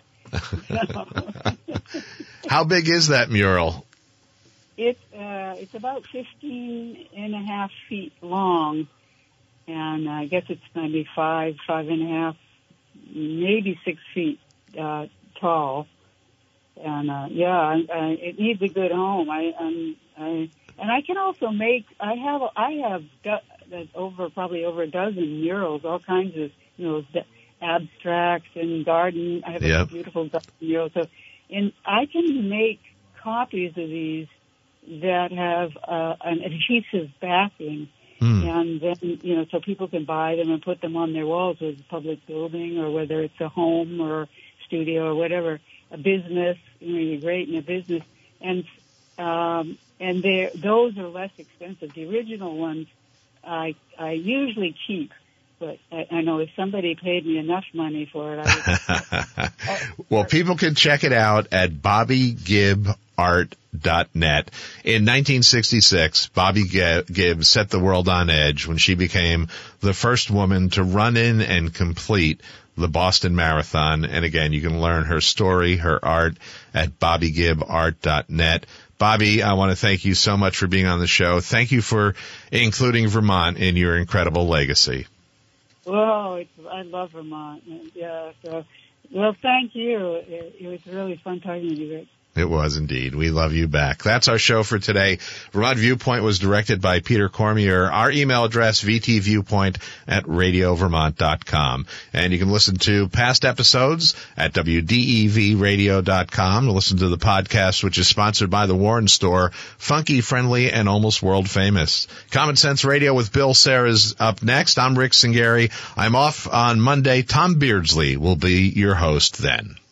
How big is that mural? It's, uh, it's about fifteen and a half feet long. And I guess it's maybe five, five and a half, maybe six feet uh, tall. And uh, yeah, I, I, it needs a good home. I, I'm, I and I can also make. I have I have do, over probably over a dozen murals, all kinds of you know abstracts and garden. I have yep. a beautiful garden mural. So, and I can make copies of these that have uh, an adhesive backing. Hmm. And then, you know, so people can buy them and put them on their walls, whether it's a public building or whether it's a home or studio or whatever, a business, you know, you're great in a business. And, um, and they're, those are less expensive. The original ones I, I usually keep, but I, I know if somebody paid me enough money for it, I would. Well, people can check it out at Bobby Gibb Art dot net. In nineteen sixty-six, Bobby Gibb set the world on edge when she became the first woman to run in and complete the Boston Marathon. And again, you can learn her story, her art at Bobby Gibb Art dot net. Bobby, I want to thank you so much for being on the show. Thank you for including Vermont in your incredible legacy. Well, it's, I love Vermont. Yeah, so Well, thank you. It, it was really fun talking to you, Rick. It was indeed. We love you back. That's our show for today. Vermont Viewpoint was directed by Peter Cormier. Our email address, v t viewpoint at radio vermont dot com. And you can listen to past episodes at w d e v radio dot com. To listen to the podcast, which is sponsored by the Warren Store, funky, friendly, and almost world famous. Common Sense Radio with Bill Sayre is up next. I'm Rick Cingari. I'm off on Monday. Tom Beardsley will be your host then.